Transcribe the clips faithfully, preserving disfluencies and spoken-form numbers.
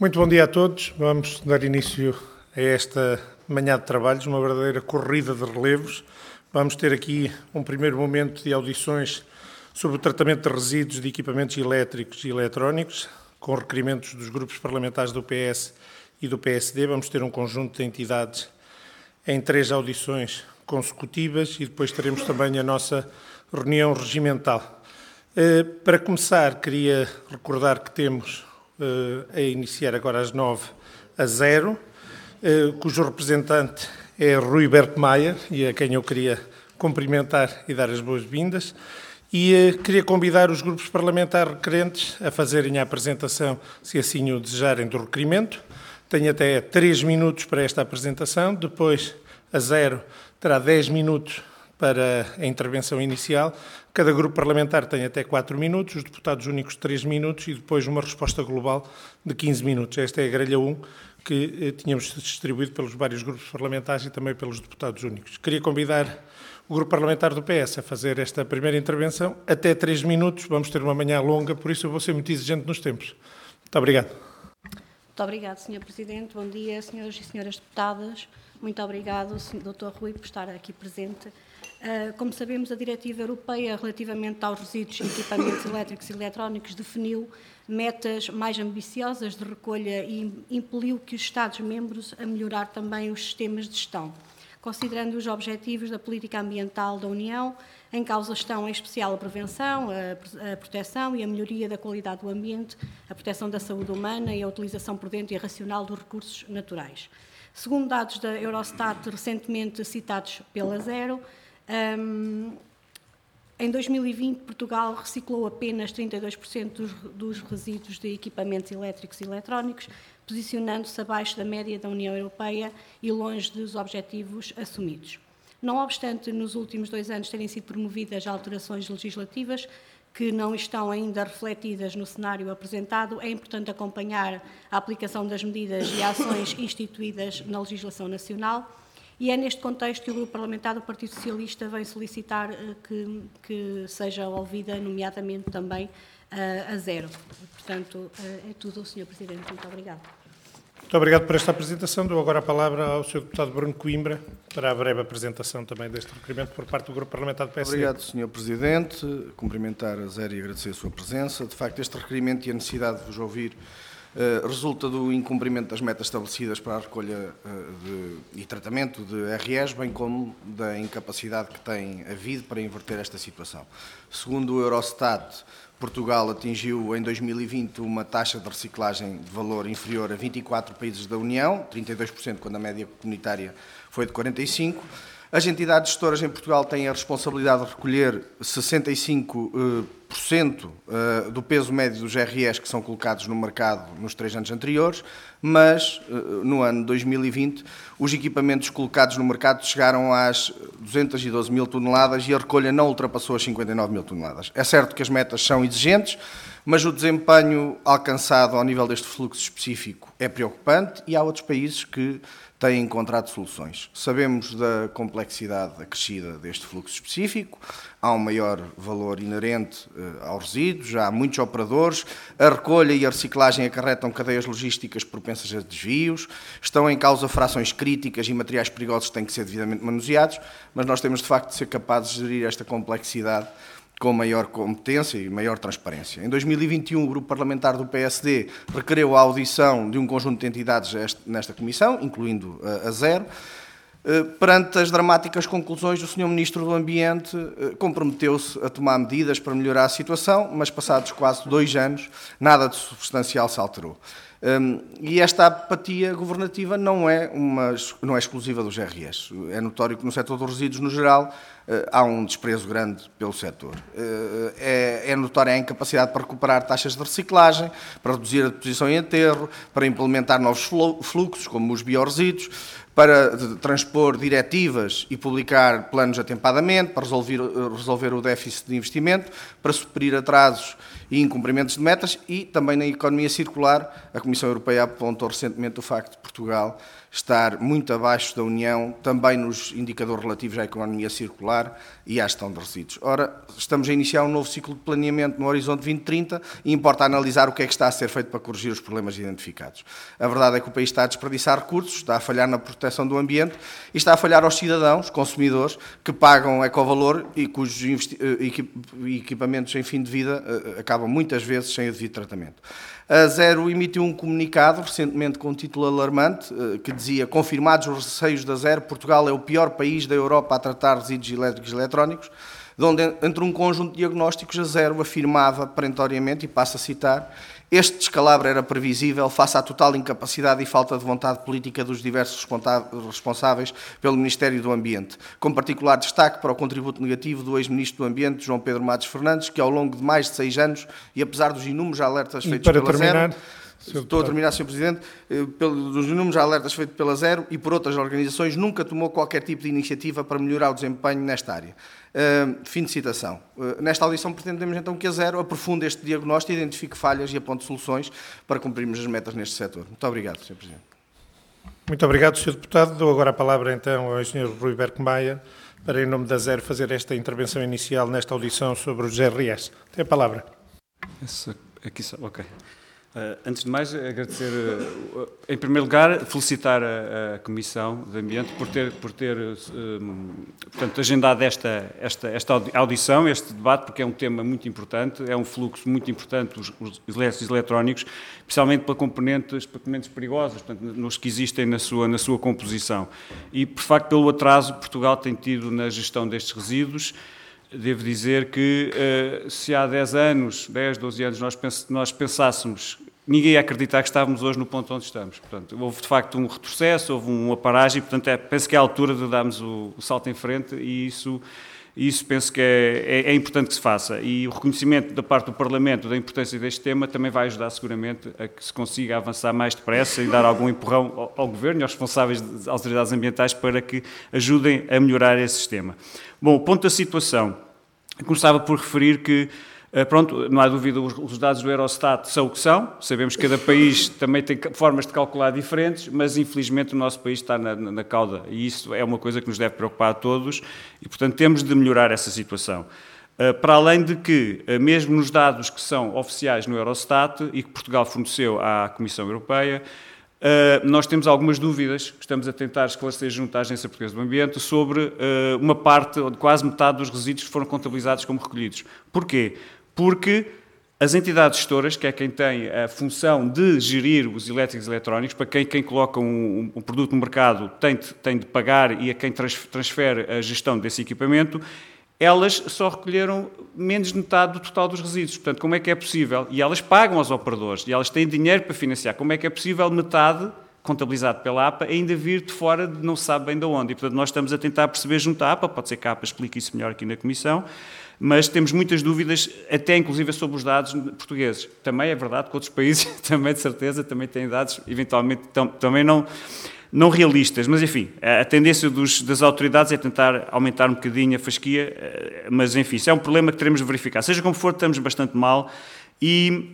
Muito bom dia a todos. Vamos dar início a esta manhã de trabalhos, uma verdadeira corrida de relevos. Vamos ter aqui um primeiro momento de audições sobre o tratamento de resíduos de equipamentos elétricos e eletrónicos, com requerimentos dos grupos parlamentares do P S e do P S D. Vamos ter um conjunto de entidades em três audições consecutivas e depois teremos também a nossa reunião regimental. Para começar, queria recordar que temos a iniciar agora às nove a zero, cujo representante é Rui Berto Maia, e a quem eu queria cumprimentar e dar as boas-vindas. E queria convidar os grupos parlamentares requerentes a fazerem a apresentação, se assim o desejarem, do requerimento. Tenho até três minutos para esta apresentação, depois a zero terá dez minutos para a intervenção inicial. Cada grupo parlamentar tem até quatro minutos, os deputados únicos três minutos e depois uma resposta global de quinze minutos. Esta é a grelha um que tínhamos distribuído pelos vários grupos parlamentares e também pelos deputados únicos. Queria convidar o grupo parlamentar do P S a fazer esta primeira intervenção até três minutos. Vamos ter uma manhã longa, por isso eu vou ser muito exigente nos tempos. Muito obrigado. Muito obrigado, senhor Presidente. Bom dia, senhores e senhoras deputadas. Muito obrigado, doutor Rui, por estar aqui presente. Como sabemos, a Diretiva Europeia relativamente aos resíduos e equipamentos elétricos e eletrónicos definiu metas mais ambiciosas de recolha e impeliu que os Estados-membros a melhorar também os sistemas de gestão. Considerando os objetivos da política ambiental da União, em causa estão em especial a prevenção, a proteção e a melhoria da qualidade do ambiente, a proteção da saúde humana e a utilização prudente e racional dos recursos naturais. Segundo dados da Eurostat recentemente citados pela Zero, um, em dois mil e vinte Portugal reciclou apenas trinta e dois por cento dos, dos resíduos de equipamentos elétricos e eletrónicos, posicionando-se abaixo da média da União Europeia e longe dos objetivos assumidos. Não obstante, nos últimos dois anos terem sido promovidas alterações legislativas que não estão ainda refletidas no cenário apresentado, é importante acompanhar a aplicação das medidas e ações instituídas na legislação nacional, e é neste contexto que o Grupo Parlamentar do Partido Socialista vem solicitar que, que seja ouvida, nomeadamente também, a Zero. Portanto, é tudo, senhor Presidente. Muito obrigado. Muito obrigado por esta apresentação. Dou agora a palavra ao senhor deputado Bruno Coimbra para a breve apresentação também deste requerimento por parte do Grupo Parlamentar do P S D. Obrigado, senhor Presidente. Cumprimentar a Zero e agradecer a sua presença. De facto, este requerimento e a necessidade de vos ouvir uh, resulta do incumprimento das metas estabelecidas para a recolha uh, de, e tratamento de R Es, bem como da incapacidade que tem havido para inverter esta situação. Segundo o Eurostat, Portugal atingiu em dois mil e vinte uma taxa de reciclagem de valor inferior a vinte e quatro países da União, trinta e dois por cento quando a média comunitária foi de quarenta e cinco por cento. As entidades gestoras em Portugal têm a responsabilidade de recolher sessenta e cinco por cento do peso médio dos R Es que são colocados no mercado nos três anos anteriores, mas no ano dois mil e vinte os equipamentos colocados no mercado chegaram às duzentas e doze mil toneladas e a recolha não ultrapassou as cinquenta e nove mil toneladas. É certo que as metas são exigentes, mas o desempenho alcançado ao nível deste fluxo específico é preocupante e há outros países que têm encontrado soluções. Sabemos da complexidade acrescida deste fluxo específico, há um maior valor inerente uh, aos resíduos, há muitos operadores, a recolha e a reciclagem acarretam cadeias logísticas propensas a desvios, estão em causa frações críticas e materiais perigosos que têm que ser devidamente manuseados, mas nós temos de facto de ser capazes de gerir esta complexidade com maior competência e maior transparência. Em dois mil e vinte e um, o Grupo Parlamentar do P S D requereu a audição de um conjunto de entidades nesta comissão, incluindo a Zero. Perante as dramáticas conclusões, o senhor Ministro do Ambiente comprometeu-se a tomar medidas para melhorar a situação, mas passados quase dois anos, nada de substancial se alterou. Um, e esta apatia governativa não é, uma, não é exclusiva dos R Es. É notório que no setor dos resíduos, no geral, uh, há um desprezo grande pelo setor. Uh, é, é notória a incapacidade para recuperar taxas de reciclagem, para reduzir a deposição em aterro, para implementar novos fluxos, como os biorresíduos, para transpor diretivas e publicar planos atempadamente, para resolver, resolver o déficit de investimento, para suprir atrasos e incumprimentos de metas, e também na economia circular. A Comissão Europeia apontou recentemente o facto de Portugal estar muito abaixo da União, também nos indicadores relativos à economia circular e à gestão de resíduos. Ora, estamos a iniciar um novo ciclo de planeamento no horizonte vinte trinta e importa analisar o que é que está a ser feito para corrigir os problemas identificados. A verdade é que o país está a desperdiçar recursos, está a falhar na proteção do ambiente e está a falhar aos cidadãos, consumidores, que pagam ecovalor e cujos equipamentos em fim de vida acabam muitas vezes sem o devido tratamento. A Zero emitiu um comunicado recentemente com um título alarmante que dizia: confirmados os receios da Zero, Portugal é o pior país da Europa a tratar resíduos elétricos e eletrónicos, de onde, entre um conjunto de diagnósticos, a Zero afirmava perentoriamente, e passo a citar: este descalabro era previsível face à total incapacidade e falta de vontade política dos diversos responsáveis pelo Ministério do Ambiente, com particular destaque para o contributo negativo do ex-Ministro do Ambiente, João Pedro Matos Fernandes, que ao longo de mais de seis anos, e apesar dos inúmeros alertas feitos pela terminar, Zero... Estou a terminar, senhor Presidente. Dos inúmeros alertas feitos pela Zero e por outras organizações, nunca tomou qualquer tipo de iniciativa para melhorar o desempenho nesta área. Uh, fim de citação. Uh, nesta audição pretendemos então que a Zero aprofunde este diagnóstico, identifique falhas e aponte soluções para cumprirmos as metas neste setor. Muito obrigado, senhor Presidente. Muito obrigado, senhor Deputado. Dou agora a palavra então ao engenheiro Rui Berkmayer para, em nome da Zero, fazer esta intervenção inicial nesta audição sobre os R S. Tem a palavra. Essa, aqui só, ok. Uh, antes de mais, agradecer, uh, em primeiro lugar, felicitar a, a Comissão de Ambiente por ter, por ter um, portanto, agendado esta, esta, esta audição, este debate, porque é um tema muito importante, é um fluxo muito importante, os, os elétricos e eletrónicos, especialmente para componentes, para componentes perigosos, portanto, nos que existem na sua, na sua composição. E, por facto, pelo atraso que Portugal tem tido na gestão destes resíduos. Devo dizer que uh, se há dez anos, dez, doze anos, nós, pens nós pensássemos, ninguém ia acreditar que estávamos hoje no ponto onde estamos. Portanto, houve de facto um retrocesso, houve uma paragem, portanto, é, penso que é a altura de darmos o, o salto em frente e isso, isso penso que é, é, é importante que se faça. E o reconhecimento da parte do Parlamento da importância deste tema também vai ajudar seguramente a que se consiga avançar mais depressa e dar algum empurrão ao, ao Governo e aos responsáveis das autoridades ambientais para que ajudem a melhorar esse sistema. Bom, o ponto da situação. Começava por referir que, pronto, não há dúvida, os dados do Eurostat são o que são, sabemos que cada país também tem formas de calcular diferentes, mas infelizmente o nosso país está na, na cauda e isso é uma coisa que nos deve preocupar a todos e, portanto, temos de melhorar essa situação. Para além de que, mesmo nos dados que são oficiais no Eurostat e que Portugal forneceu à Comissão Europeia, Uh, nós temos algumas dúvidas que estamos a tentar esclarecer junto à Agência Portuguesa do Ambiente sobre uh, uma parte, ou quase metade dos resíduos que foram contabilizados como recolhidos. Porquê? Porque as entidades gestoras, que é quem tem a função de gerir os elétricos e eletrónicos, para quem, quem coloca um, um produto no mercado tem de, tem de pagar e a quem transfere a gestão desse equipamento, elas só recolheram menos de metade do total dos resíduos. Portanto, como é que é possível? E elas pagam aos operadores, e elas têm dinheiro para financiar. Como é que é possível metade, contabilizado pela A P A, ainda vir de fora de não se sabe bem de onde? E, portanto, nós estamos a tentar perceber junto à A P A, pode ser que a A P A explique isso melhor aqui na Comissão, mas temos muitas dúvidas, até inclusive sobre os dados portugueses. Também é verdade que outros países, também de certeza, também têm dados, eventualmente, também não... não realistas, mas enfim, a tendência dos, das autoridades é tentar aumentar um bocadinho a fasquia, mas enfim, isso é um problema que teremos de verificar. Seja como for, estamos bastante mal e,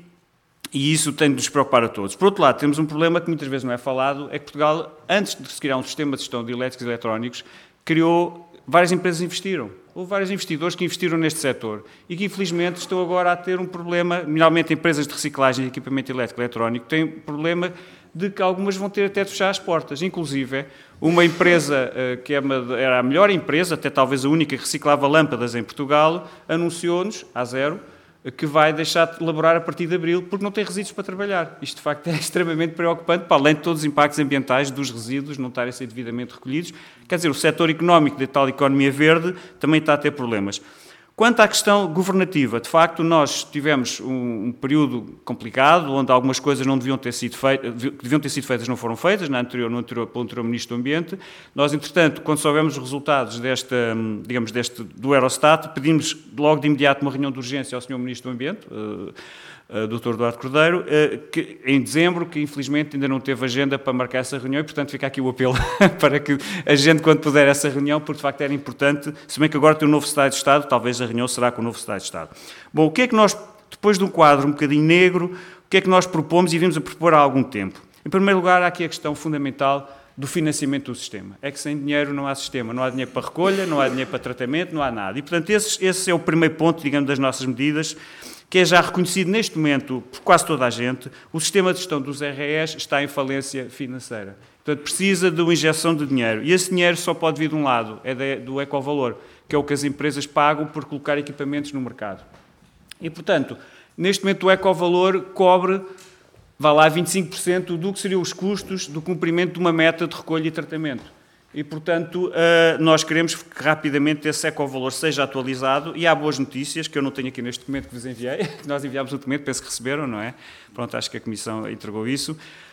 e isso tem de nos preocupar a todos. Por outro lado, temos um problema que muitas vezes não é falado, é que Portugal, antes de se criar um sistema de gestão de elétricos e eletrónicos, criou, várias empresas investiram. Houve vários investidores que investiram neste setor e que, infelizmente, estão agora a ter um problema, nomeadamente empresas de reciclagem de equipamento elétrico e eletrónico, têm um problema de que algumas vão ter até de fechar as portas. Inclusive, uma empresa que era a melhor empresa, até talvez a única que reciclava lâmpadas em Portugal, anunciou-nos, à Zero, que vai deixar de elaborar a partir de abril porque não tem resíduos para trabalhar. Isto, de facto, é extremamente preocupante, para além de todos os impactos ambientais dos resíduos não estarem a ser devidamente recolhidos. Quer dizer, o setor económico da tal economia verde também está a ter problemas. Quanto à questão governativa, de facto, nós tivemos um, um período complicado, onde algumas coisas não deviam ter sido feitas, deviam ter sido feitas, não foram feitas, na anterior, no anterior, pelo anterior Ministro do Ambiente. Nós, entretanto, quando soubemos os resultados desta, digamos, deste, do Eurostat, pedimos logo de imediato uma reunião de urgência ao senhor Ministro do Ambiente, uh, Uh, doutor Eduardo Cordeiro, uh, que, em dezembro, que infelizmente ainda não teve agenda para marcar essa reunião e, portanto, fica aqui o apelo para que a gente, quando puder, essa reunião, porque de facto era importante, se bem que agora tem um novo Secretário de Estado, talvez a reunião será com o novo Secretário de Estado. Bom, o que é que nós depois de um quadro um bocadinho negro, o que é que nós propomos e vimos a propor há algum tempo? Em primeiro lugar, há aqui a questão fundamental do financiamento do sistema. É que sem dinheiro não há sistema, não há dinheiro para recolha, não há dinheiro para tratamento, não há nada. E, portanto, esse, esse é o primeiro ponto, digamos, das nossas medidas, que é já reconhecido neste momento por quase toda a gente, o sistema de gestão dos R E S está em falência financeira. Portanto, precisa de uma injeção de dinheiro. E esse dinheiro só pode vir de um lado, é de, do ecovalor, que é o que as empresas pagam por colocar equipamentos no mercado. E, portanto, neste momento o ecovalor cobre, vá lá, vinte e cinco por cento do que seriam os custos do cumprimento de uma meta de recolha e tratamento. E, portanto, nós queremos que rapidamente esse ecovalor seja atualizado e há boas notícias, que eu não tenho aqui neste documento que vos enviei, que nós enviámos o documento, penso que receberam, não é? Pronto, acho que a Comissão entregou isso.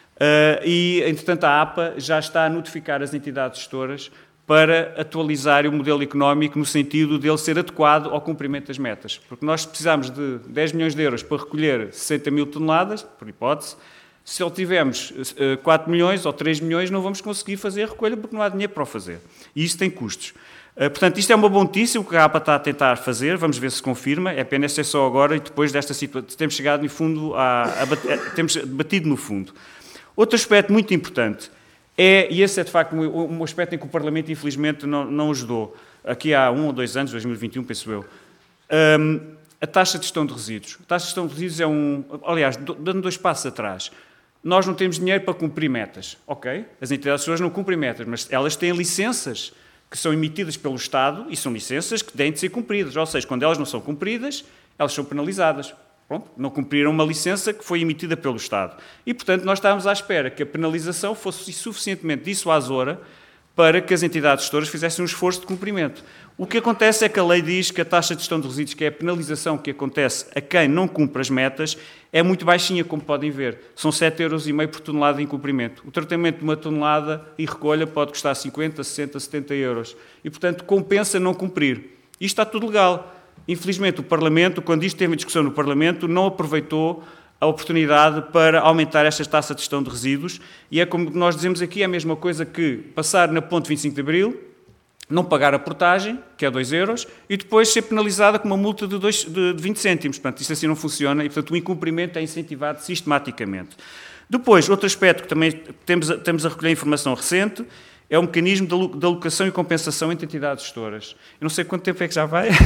E, entretanto, a APA já está a notificar as entidades gestoras para atualizar o modelo económico no sentido de ele ser adequado ao cumprimento das metas. Porque nós precisamos de dez milhões de euros para recolher sessenta mil toneladas, por hipótese. Se ele tivermos quatro milhões ou três milhões, não vamos conseguir fazer a recolha porque não há dinheiro para o fazer. E isso tem custos. Portanto, isto é uma boa notícia, o que a APA está a tentar fazer, vamos ver se confirma, é apenas ser só agora e depois desta situação, temos chegado no fundo, a, a, a, temos batido no fundo. Outro aspecto muito importante é, e esse é de facto um, um aspecto em que o Parlamento infelizmente não, não ajudou, aqui há um ou dois anos, dois mil e vinte e um, penso eu, um, a taxa de gestão de resíduos. A taxa de gestão de resíduos é um, aliás, dando dois passos atrás, nós não temos dinheiro para cumprir metas, ok? As entidades gestoras não cumprem metas, mas elas têm licenças que são emitidas pelo Estado e são licenças que têm de ser cumpridas, ou seja, quando elas não são cumpridas, elas são penalizadas. Pronto, não cumpriram uma licença que foi emitida pelo Estado. E, portanto, nós estávamos à espera que a penalização fosse suficientemente dissuasora para que as entidades gestoras fizessem um esforço de cumprimento. O que acontece é que a lei diz que a taxa de gestão de resíduos, que é a penalização que acontece a quem não cumpre as metas, é muito baixinha, como podem ver. São sete euros e meio por tonelada de incumprimento. O tratamento de uma tonelada e recolha pode custar cinquenta, sessenta, setenta euros. E, portanto, compensa não cumprir. Isto está tudo legal. Infelizmente, o Parlamento, quando isto teve em discussão no Parlamento, não aproveitou a oportunidade para aumentar esta taxa de gestão de resíduos e é como nós dizemos aqui, é a mesma coisa que passar na ponte vinte e cinco de Abril, não pagar a portagem, que é dois euros, e depois ser penalizada com uma multa de, dois, de vinte cêntimos. Portanto, isto assim não funciona e, portanto, o incumprimento é incentivado sistematicamente. Depois, outro aspecto que também temos a, temos a recolher informação recente é o mecanismo de alocação e compensação entre entidades gestoras. Eu não sei quanto tempo é que já vai...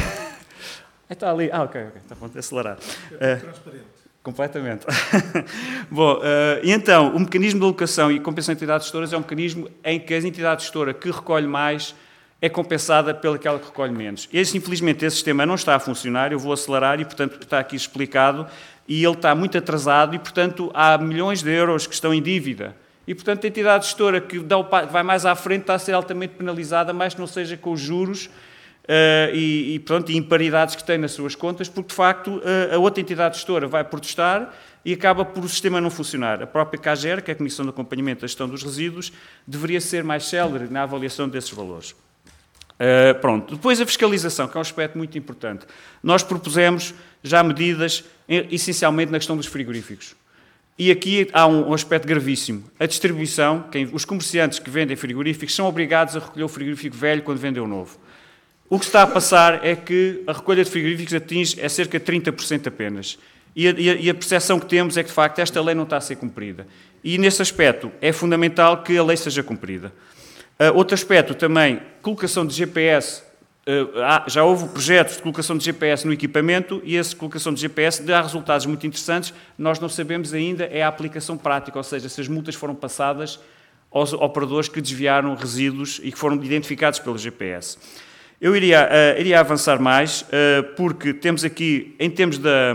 Está ali. Ah, ok, ok. Está pronto, é acelerar. É uh, transparente. Completamente. Bom, uh, e então, o mecanismo de alocação e compensação de entidades gestoras é um mecanismo em que a entidade gestora que recolhe mais é compensada pelaquela que recolhe menos. Esse, infelizmente, esse sistema não está a funcionar, eu vou acelerar e, portanto, está aqui explicado, e ele está muito atrasado e, portanto, há milhões de euros que estão em dívida. E, portanto, a entidade gestora que dá o, vai mais à frente está a ser altamente penalizada, mais que não seja com os juros Uh, e, e, pronto, e imparidades que tem nas suas contas, porque, de facto, uh, a outra entidade gestora vai protestar e acaba por o sistema não funcionar. A própria CAGER, que é a Comissão de Acompanhamento da Gestão dos Resíduos, deveria ser mais célere na avaliação desses valores. Uh, pronto. Depois a fiscalização, que é um aspecto muito importante. Nós propusemos já medidas, essencialmente na questão dos frigoríficos. E aqui há um, um aspecto gravíssimo. A distribuição, quem, os comerciantes que vendem frigoríficos são obrigados a recolher o frigorífico velho quando vendem o novo. O que está a passar é que a recolha de frigoríficos atinge é cerca de trinta por cento apenas. E a, e a percepção que temos é que, de facto, esta lei não está a ser cumprida. E, nesse aspecto, é fundamental que a lei seja cumprida. Uh, outro aspecto também, colocação de G P S. Uh, há, já houve projetos de colocação de G P S no equipamento e essa colocação de G P S dá resultados muito interessantes. Nós não sabemos ainda é a aplicação prática, ou seja, se as multas foram passadas aos operadores que desviaram resíduos e que foram identificados pelo G P S. Eu iria, uh, iria avançar mais, uh, porque temos aqui, em termos da,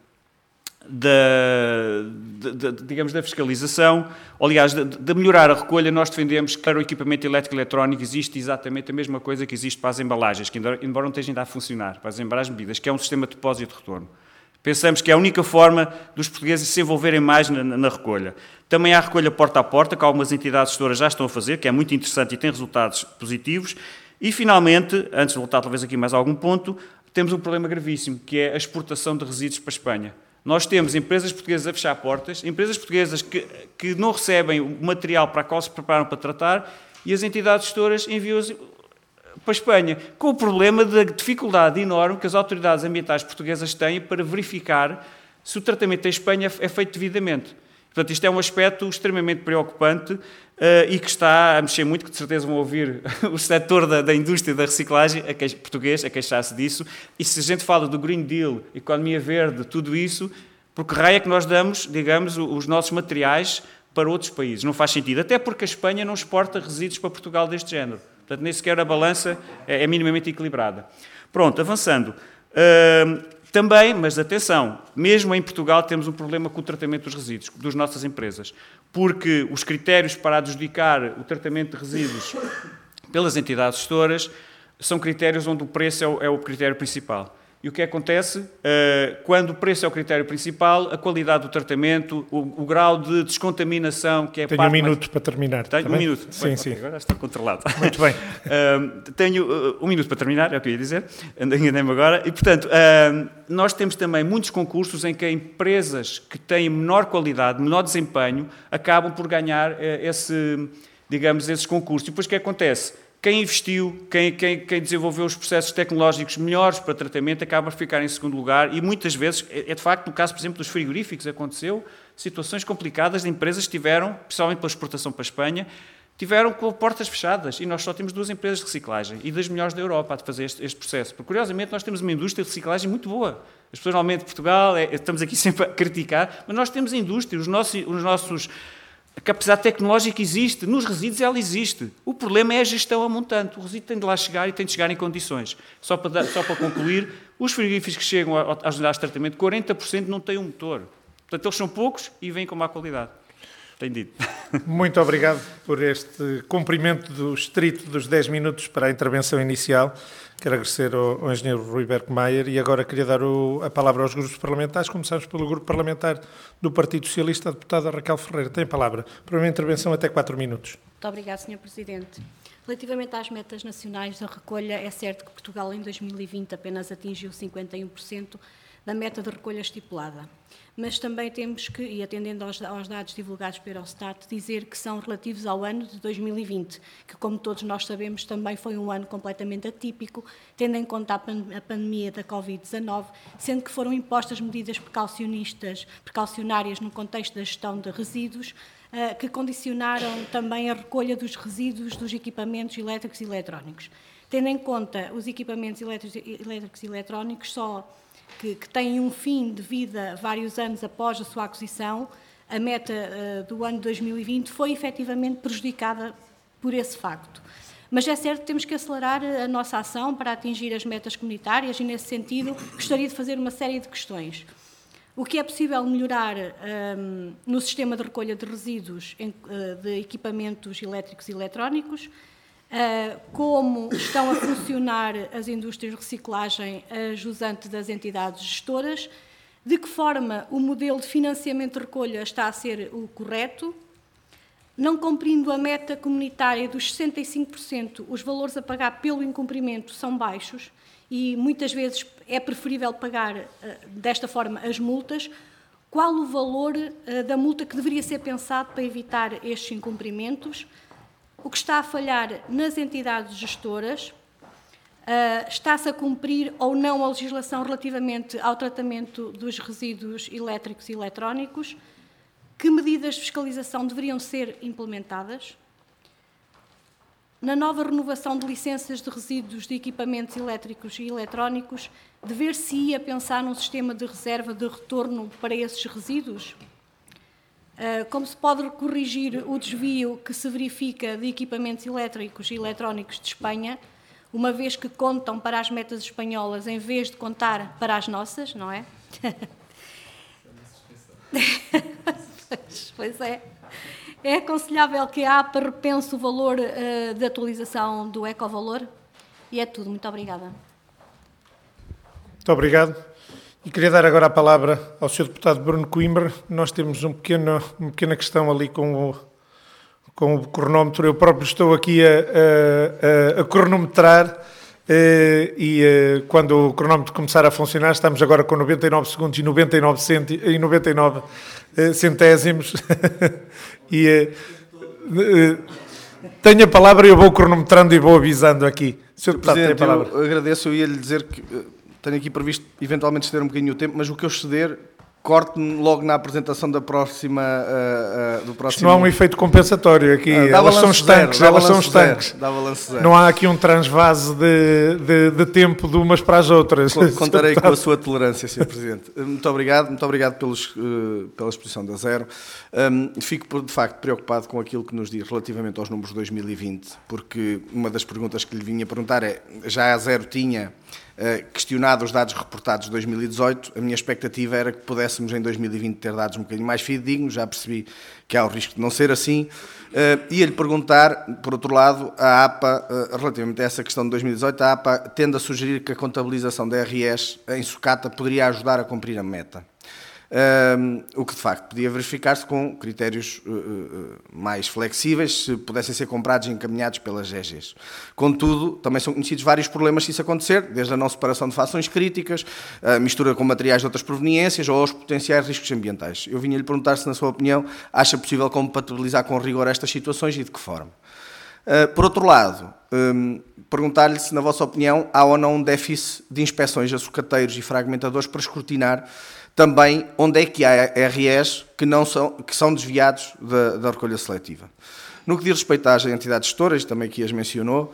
da, da, da, digamos, da fiscalização, ou, aliás, de, de melhorar a recolha, nós defendemos que para o equipamento elétrico e eletrónico existe exatamente a mesma coisa que existe para as embalagens, que embora não esteja ainda a funcionar, para as embalagens bebidas, que é um sistema de depósito e retorno. Pensamos que é a única forma dos portugueses se envolverem mais na, na, na recolha. Também há a recolha porta a porta, que algumas entidades gestoras já estão a fazer, que é muito interessante e tem resultados positivos. E, finalmente, antes de voltar talvez aqui mais a algum ponto, temos um problema gravíssimo, que é a exportação de resíduos para a Espanha. Nós temos empresas portuguesas a fechar portas, empresas portuguesas que, que não recebem o material para a qual se preparam para tratar e as entidades gestoras enviam para a Espanha, com o problema da dificuldade enorme que as autoridades ambientais portuguesas têm para verificar se o tratamento em Espanha é feito devidamente. Portanto, isto é um aspecto extremamente preocupante uh, e que está a mexer muito, que de certeza vão ouvir o setor da, da indústria da reciclagem a que, português a queixar-se disso. E se a gente fala do Green Deal, economia verde, tudo isso, por que raio é que nós damos, digamos, os nossos materiais para outros países? Não faz sentido. Até porque a Espanha não exporta resíduos para Portugal deste género. Portanto, nem sequer a balança é, é minimamente equilibrada. Pronto, avançando. Uh, Também, mas atenção, mesmo em Portugal temos um problema com o tratamento dos resíduos, das nossas empresas, porque os critérios para adjudicar o tratamento de resíduos pelas entidades gestoras são critérios onde o preço é o, é o critério principal. E o que acontece? Uh, quando o preço é o critério principal, a qualidade do tratamento, o, o grau de descontaminação, que é a Tenho parte um minuto mais... para terminar. Tenho também? um minuto. Sim, Bem, sim. Okay, agora está controlado. Muito bem. uh, tenho uh, um minuto para terminar, é o que eu ia dizer. Enganei-me agora. E, portanto, uh, nós temos também muitos concursos em que empresas que têm menor qualidade, menor desempenho, acabam por ganhar uh, esse, digamos, esses concursos. E depois o que acontece? Quem investiu, quem, quem, quem desenvolveu os processos tecnológicos melhores para tratamento acaba por ficar em segundo lugar e muitas vezes, é de facto, no caso, por exemplo, dos frigoríficos, aconteceu situações complicadas de empresas que tiveram, principalmente pela exportação para a Espanha, tiveram com portas fechadas e nós só temos duas empresas de reciclagem e das melhores da Europa a fazer este, este processo. Porque, curiosamente, nós temos uma indústria de reciclagem muito boa. As pessoas, normalmente, de Portugal, é, estamos aqui sempre a criticar, mas nós temos a indústria, os nossos... Os nossos A capacidade tecnológica existe, nos resíduos ela existe. O problema é a gestão a montante. O resíduo tem de lá chegar e tem de chegar em condições. Só para, dar, só para concluir, os frigoríficos que chegam às unidades de tratamento, quarenta por cento não têm um motor. Portanto, eles são poucos e vêm com má qualidade. Tenho dito. Muito obrigado por este cumprimento do estrito dos dez minutos para a intervenção inicial. Quero agradecer ao, ao engenheiro Rui Berkmayer e agora queria dar o, a palavra aos grupos parlamentares. Começamos pelo grupo parlamentar do Partido Socialista, a deputada Raquel Ferreira. Tem a palavra para uma intervenção até quatro minutos. Muito obrigada, senhor Presidente. Relativamente às metas nacionais da recolha, é certo que Portugal em dois mil e vinte apenas atingiu cinquenta e um por cento da meta de recolha estipulada. Mas também temos que, e atendendo aos, aos dados divulgados pelo Eurostat, dizer que são relativos ao ano de dois mil e vinte, que, como todos nós sabemos, também foi um ano completamente atípico, tendo em conta a, pan a pandemia da covid dezanove, sendo que foram impostas medidas precaucionistas, precaucionárias no contexto da gestão de resíduos, uh, que condicionaram também a recolha dos resíduos dos equipamentos elétricos e eletrónicos. Tendo em conta os equipamentos elétricos, elétricos e eletrónicos só Que, que têm um fim de vida vários anos após a sua aquisição, a meta uh, do ano dois mil e vinte foi efetivamente prejudicada por esse facto. Mas é certo que temos que acelerar a nossa ação para atingir as metas comunitárias e, nesse sentido, gostaria de fazer uma série de questões. O que é possível melhorar um, no sistema de recolha de resíduos em, uh, de equipamentos elétricos e eletrónicos? Uh, como estão a funcionar as indústrias de reciclagem a jusante das entidades gestoras, de que forma o modelo de financiamento de recolha está a ser o correto, não cumprindo a meta comunitária dos sessenta e cinco por cento, os valores a pagar pelo incumprimento são baixos e muitas vezes é preferível pagar uh, desta forma as multas. Qual o valor uh, da multa que deveria ser pensado para evitar estes incumprimentos? O que está a falhar nas entidades gestoras, uh, está-se a cumprir ou não a legislação relativamente ao tratamento dos resíduos elétricos e eletrónicos, que medidas de fiscalização deveriam ser implementadas, na nova renovação de licenças de resíduos de equipamentos elétricos e eletrónicos, dever-se-ia pensar num sistema de reserva de retorno para esses resíduos? Como se pode corrigir o desvio que se verifica de equipamentos elétricos e eletrónicos de Espanha, uma vez que contam para as metas espanholas em vez de contar para as nossas, não é? Pois é. É aconselhável que a APA repense o valor uh, de atualização do ecovalor? E é tudo. Muito obrigada. Muito obrigado. E queria dar agora a palavra ao senhor deputado Bruno Coimbra. Nós temos um pequeno, uma pequena questão ali com o, com o cronómetro. Eu próprio estou aqui a, a, a cronometrar e, e quando o cronómetro começar a funcionar, estamos agora com noventa e nove segundos e noventa e nove, centi, e noventa e nove centésimos. e, Tenho a palavra e eu vou cronometrando e vou avisando aqui. senhor Deputado, tem a palavra. Eu agradeço, eu ia-lhe dizer que tenho aqui previsto eventualmente ceder um bocadinho o tempo, mas o que eu ceder, corte-me logo na apresentação da próxima... Uh, uh, do próximo... Isto não há um efeito compensatório aqui, Ah, elas são estanques, zero, elas são estanques. Dá balanço zero. Não há aqui um transvase de, de, de tempo de umas para as outras. Contarei com a sua tolerância, senhor Presidente. Muito obrigado, muito obrigado pelos, uh, pela exposição da Zero. Um, fico, de facto, preocupado com aquilo que nos diz relativamente aos números de dois mil e vinte, porque uma das perguntas que lhe vinha perguntar é, já a Zero tinha uh, questionado os dados reportados de dois mil e dezoito, a minha expectativa era que pudéssemos em dois mil e vinte ter dados um bocadinho mais fidedignos, já percebi que há o risco de não ser assim. Uh, ia-lhe perguntar, por outro lado, a APA, uh, relativamente a essa questão de dois mil e dezoito, a APA tende a sugerir que a contabilização da R S em sucata poderia ajudar a cumprir a meta. Um, o que de facto podia verificar-se com critérios uh, uh, mais flexíveis, se pudessem ser comprados e encaminhados pelas G Gs. Contudo, também são conhecidos vários problemas se isso acontecer, desde a não separação de fações críticas, a mistura com materiais de outras proveniências ou aos potenciais riscos ambientais. Eu vinha-lhe perguntar se, na sua opinião, acha possível compatibilizar com rigor estas situações e de que forma. Uh, por outro lado, um, perguntar-lhe se, na vossa opinião, há ou não um déficit de inspeções a sucateiros e fragmentadores para escrutinar também onde é que há R Es que, não são, que são desviados da, da recolha seletiva. No que diz respeito às entidades gestoras, também aqui as mencionou,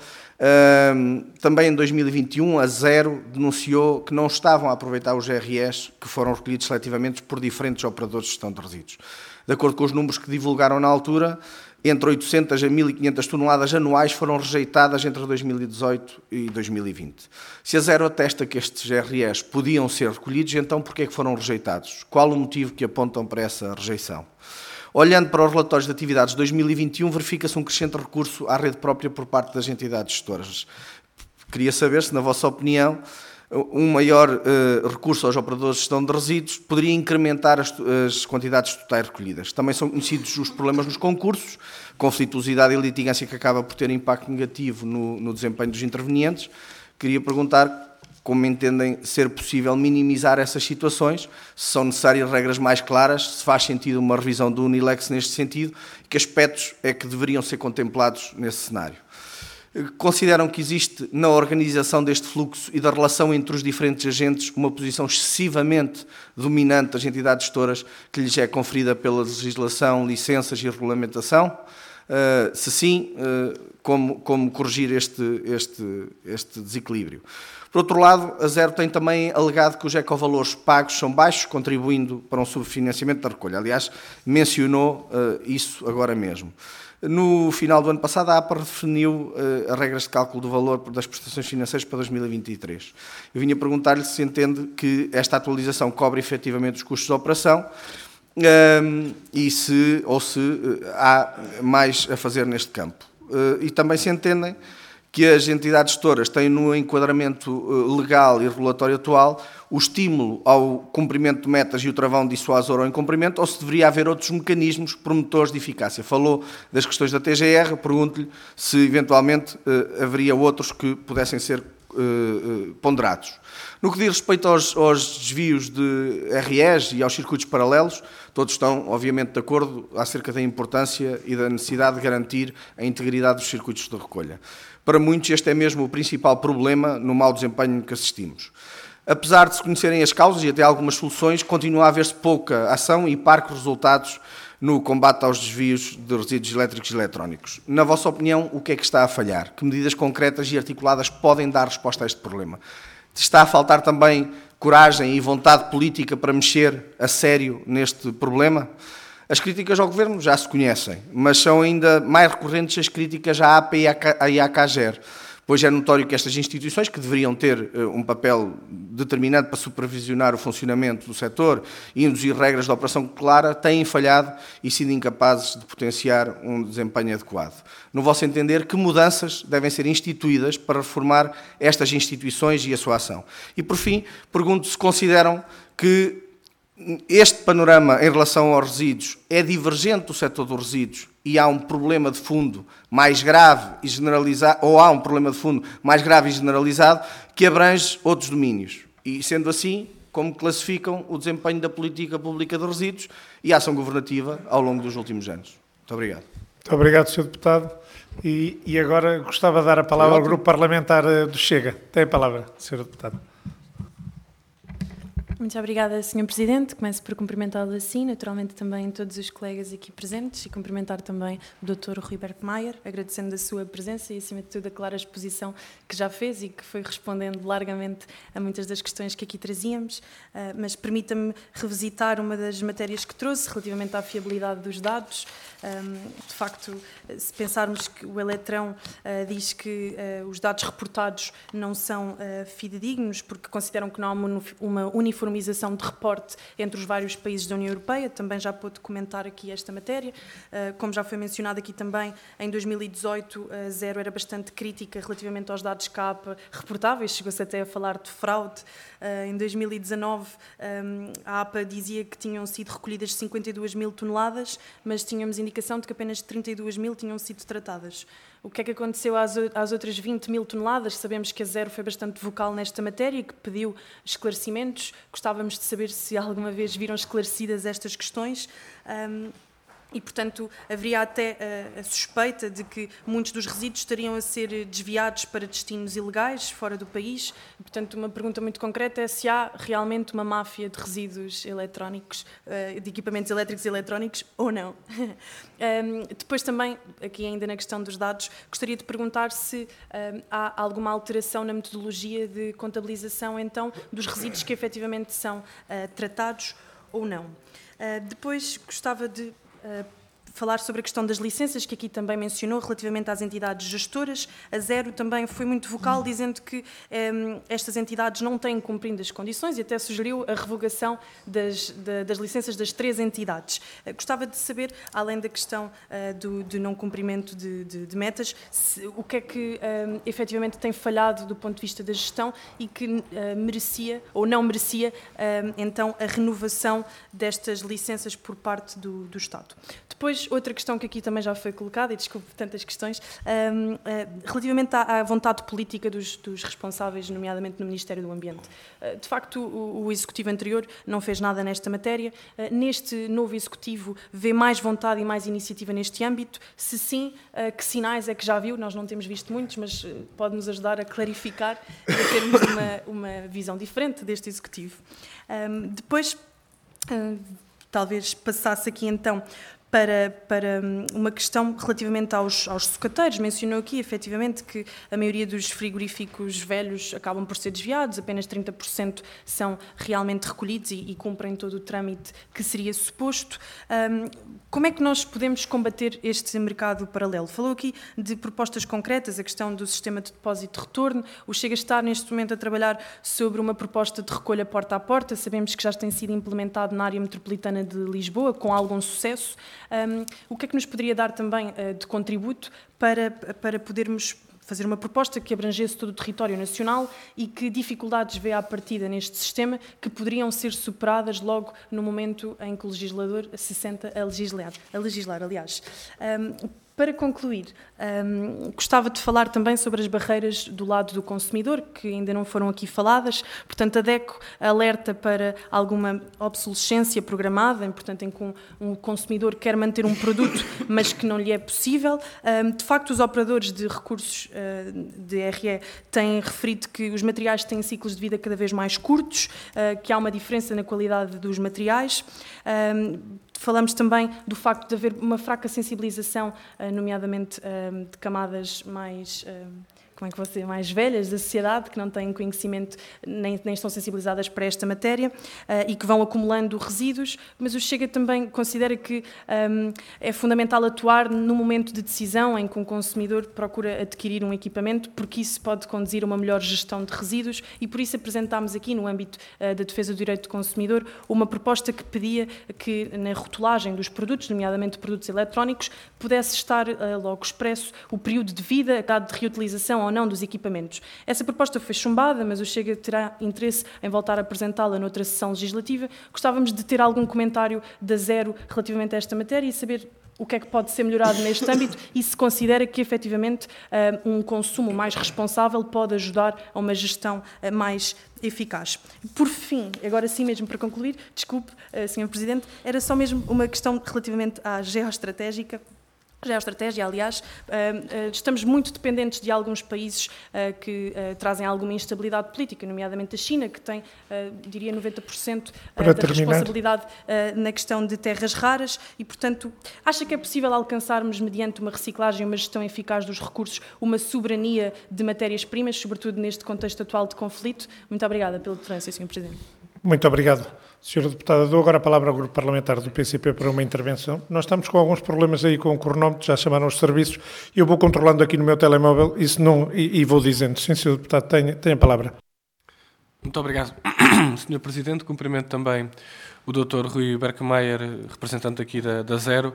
um, também em dois mil e vinte e um a Zero denunciou que não estavam a aproveitar os R Es que foram recolhidos seletivamente por diferentes operadores de gestão de resíduos. De acordo com os números que divulgaram na altura, entre oitocentas a mil e quinhentas toneladas anuais foram rejeitadas entre dois mil e dezoito e dois mil e vinte. Se a Zero atesta que estes R Es podiam ser recolhidos, então porquê é que foram rejeitados? Qual o motivo que apontam para essa rejeição? Olhando para os relatórios de atividades de dois mil e vinte e um, verifica-se um crescente recurso à rede própria por parte das entidades gestoras. Queria saber se, na vossa opinião, um maior uh, recurso aos operadores de gestão de resíduos poderia incrementar as, as quantidades totais recolhidas. Também são conhecidos os problemas nos concursos, conflituosidade e litigância que acaba por ter impacto negativo no, no desempenho dos intervenientes. Queria perguntar como entendem ser possível minimizar essas situações, se são necessárias regras mais claras, se faz sentido uma revisão do Unilex neste sentido, que aspectos é que deveriam ser contemplados nesse cenário. Consideram que existe na organização deste fluxo e da relação entre os diferentes agentes uma posição excessivamente dominante das entidades gestoras que lhes é conferida pela legislação, licenças e regulamentação? Uh, se sim, uh, como, como corrigir este, este, este desequilíbrio? Por outro lado, a Zero tem também alegado que os ecovalores pagos são baixos, contribuindo para um subfinanciamento da recolha. Aliás, mencionou uh, isso agora mesmo. No final do ano passado, a APA definiu uh, as regras de cálculo do valor das prestações financeiras para dois mil e vinte e três. Eu vinha perguntar-lhe se entende que esta atualização cobre efetivamente os custos de operação um, e se, ou se uh, há mais a fazer neste campo. Uh, e também se entendem que as entidades gestoras têm no enquadramento uh, legal e regulatório atual o estímulo ao cumprimento de metas e o travão dissuasor ao incumprimento, ou se deveria haver outros mecanismos promotores de eficácia. Falou das questões da T G R, pergunto-lhe se eventualmente eh, haveria outros que pudessem ser eh, ponderados. No que diz respeito aos, aos desvios de R Es e aos circuitos paralelos, todos estão, obviamente, de acordo acerca da importância e da necessidade de garantir a integridade dos circuitos de recolha. Para muitos, este é mesmo o principal problema no mau desempenho que assistimos. Apesar de se conhecerem as causas e até algumas soluções, continua a haver-se pouca ação e parcos resultados no combate aos desvios de resíduos elétricos e eletrónicos. Na vossa opinião, o que é que está a falhar? Que medidas concretas e articuladas podem dar resposta a este problema? Está a faltar também coragem e vontade política para mexer a sério neste problema? As críticas ao Governo já se conhecem, mas são ainda mais recorrentes as críticas à APA e à CAGER, pois é notório que estas instituições, que deveriam ter um papel determinante para supervisionar o funcionamento do setor e induzir regras de operação clara, têm falhado e sido incapazes de potenciar um desempenho adequado. No vosso entender, que mudanças devem ser instituídas para reformar estas instituições e a sua ação? E, por fim, pergunto se consideram que este panorama em relação aos resíduos é divergente do setor dos resíduos e há um problema de fundo mais grave e generalizado, ou há um problema de fundo mais grave e generalizado que abrange outros domínios. E, sendo assim, como classificam o desempenho da política pública de resíduos e a ação governativa ao longo dos últimos anos? Muito obrigado. Muito obrigado, senhor Deputado. E, e agora gostava de dar a palavra ao Grupo Parlamentar do Chega. Tem a palavra, senhor Deputado. Muito obrigada, senhor Presidente. Começo por cumprimentá-lo assim, naturalmente também todos os colegas aqui presentes e cumprimentar também o doutor Rui Berkmayer, agradecendo a sua presença e, acima de tudo, a clara exposição que já fez e que foi respondendo largamente a muitas das questões que aqui trazíamos. Uh, mas permita-me revisitar uma das matérias que trouxe relativamente à fiabilidade dos dados. Um, de facto, se pensarmos que o Eletrão uh, diz que uh, os dados reportados não são uh, fidedignos porque consideram que não há uma, uma uniformização de reporte entre os vários países da União Europeia, também já pôde comentar aqui esta matéria. Uh, como já foi mencionado aqui também, em dois mil e dezoito a Zero era bastante crítica relativamente aos dados C A P reportáveis, chegou-se até a falar de fraude. Uh, em dois mil e dezanove um, a A P A dizia que tinham sido recolhidas cinquenta e duas mil toneladas, mas tínhamos indicação de que apenas trinta e duas mil tinham sido tratadas. O que é que aconteceu às, às outras vinte mil toneladas? Sabemos que a Zero foi bastante vocal nesta matéria e que pediu esclarecimentos. Gostávamos de saber se alguma vez viram esclarecidas estas questões. Um, E, portanto, haveria até a, a suspeita de que muitos dos resíduos estariam a ser desviados para destinos ilegais, fora do país. E, portanto, uma pergunta muito concreta é se há realmente uma máfia de resíduos eletrónicos, de equipamentos elétricos e eletrónicos, ou não. Um, depois também, aqui ainda na questão dos dados, gostaria de perguntar se um, há alguma alteração na metodologia de contabilização, então, dos resíduos que efetivamente são uh, tratados ou não. Uh, depois, gostava de Uh, falar sobre a questão das licenças, que aqui também mencionou, relativamente às entidades gestoras. A Zero também foi muito vocal, dizendo que um, estas entidades não têm cumprido as condições e até sugeriu a revogação das, da, das licenças das três entidades. Uh, gostava de saber, além da questão uh, do, do não cumprimento de, de, de metas, se, o que é que um, efetivamente tem falhado do ponto de vista da gestão e que uh, merecia ou não merecia um, então a renovação destas licenças por parte do, do Estado. Depois, outra questão que aqui também já foi colocada, e desculpe tantas questões, um, uh, relativamente à, à vontade política dos, dos responsáveis, nomeadamente no Ministério do Ambiente. Uh, de facto, o, o Executivo anterior não fez nada nesta matéria. Uh, neste novo Executivo, vê mais vontade e mais iniciativa neste âmbito? Se sim, uh, que sinais é que já viu? Nós não temos visto muitos, mas uh, pode-nos ajudar a clarificar e a termos uma, uma visão diferente deste Executivo. Um, depois, uh, talvez passasse aqui então Para, para uma questão relativamente aos, aos sucateiros. Mencionou aqui, efetivamente, que a maioria dos frigoríficos velhos acabam por ser desviados, apenas trinta por cento são realmente recolhidos e, e cumprem todo o trâmite que seria suposto. Um, como é que nós podemos combater este mercado paralelo? Falou aqui de propostas concretas, a questão do sistema de depósito de retorno. O Chega está, neste momento, a trabalhar sobre uma proposta de recolha porta a porta. Sabemos que já tem sido implementado na área metropolitana de Lisboa, com algum sucesso. Um, o que é que nos poderia dar também uh, de contributo para, para podermos fazer uma proposta que abrangesse todo o território nacional e que dificuldades vê à partida neste sistema que poderiam ser superadas logo no momento em que o legislador se senta a legislar, a legislar aliás. Um, Para concluir, um, gostava de falar também sobre as barreiras do lado do consumidor, que ainda não foram aqui faladas. Portanto, a DECO alerta para alguma obsolescência programada, portanto, em que um, um consumidor quer manter um produto, mas que não lhe é possível. Um, de facto, os operadores de recursos uh, de R E têm referido que os materiais têm ciclos de vida cada vez mais curtos, uh, que há uma diferença na qualidade dos materiais. Um, Falamos também do facto de haver uma fraca sensibilização, nomeadamente de camadas mais, como é que vou dizer, mais velhas da sociedade, que não têm conhecimento nem, nem estão sensibilizadas para esta matéria e que vão acumulando resíduos, mas o Chega também considera que um, é fundamental atuar no momento de decisão em que um consumidor procura adquirir um equipamento, porque isso pode conduzir a uma melhor gestão de resíduos e por isso apresentámos aqui no âmbito uh, da defesa do direito do consumidor uma proposta que pedia que na rotulagem dos produtos, nomeadamente produtos eletrónicos, pudesse estar uh, logo expresso o período de vida, a data de reutilização ou não dos equipamentos. Essa proposta foi chumbada, mas o Chega terá interesse em voltar a apresentá-la noutra sessão legislativa. Gostávamos de ter algum comentário da Zero relativamente a esta matéria e saber o que é que pode ser melhorado neste âmbito e se considera que, efetivamente, um consumo mais responsável pode ajudar a uma gestão mais eficaz. Por fim, agora sim mesmo para concluir, desculpe, senhor Presidente, era só mesmo uma questão relativamente à geoestratégica. Já é a estratégia, aliás, estamos muito dependentes de alguns países que trazem alguma instabilidade política, nomeadamente a China, que tem, diria, noventa por cento da responsabilidade na questão de terras raras e, portanto, acha que é possível alcançarmos, mediante uma reciclagem e uma gestão eficaz dos recursos, uma soberania de matérias-primas, sobretudo neste contexto atual de conflito? Muito obrigada pela tolerância, senhor Presidente. Muito obrigado, senhora Deputada. Dou agora a palavra ao Grupo Parlamentar do P C P para uma intervenção. Nós estamos com alguns problemas aí com o cronómetro, já chamaram os serviços, e eu vou controlando aqui no meu telemóvel isso não, e, e vou dizendo. Sim, senhor Deputado, tem, tem a palavra. Muito obrigado, senhor Presidente. Cumprimento também o doutor Rui Berkmayer, representante aqui da, da Zero.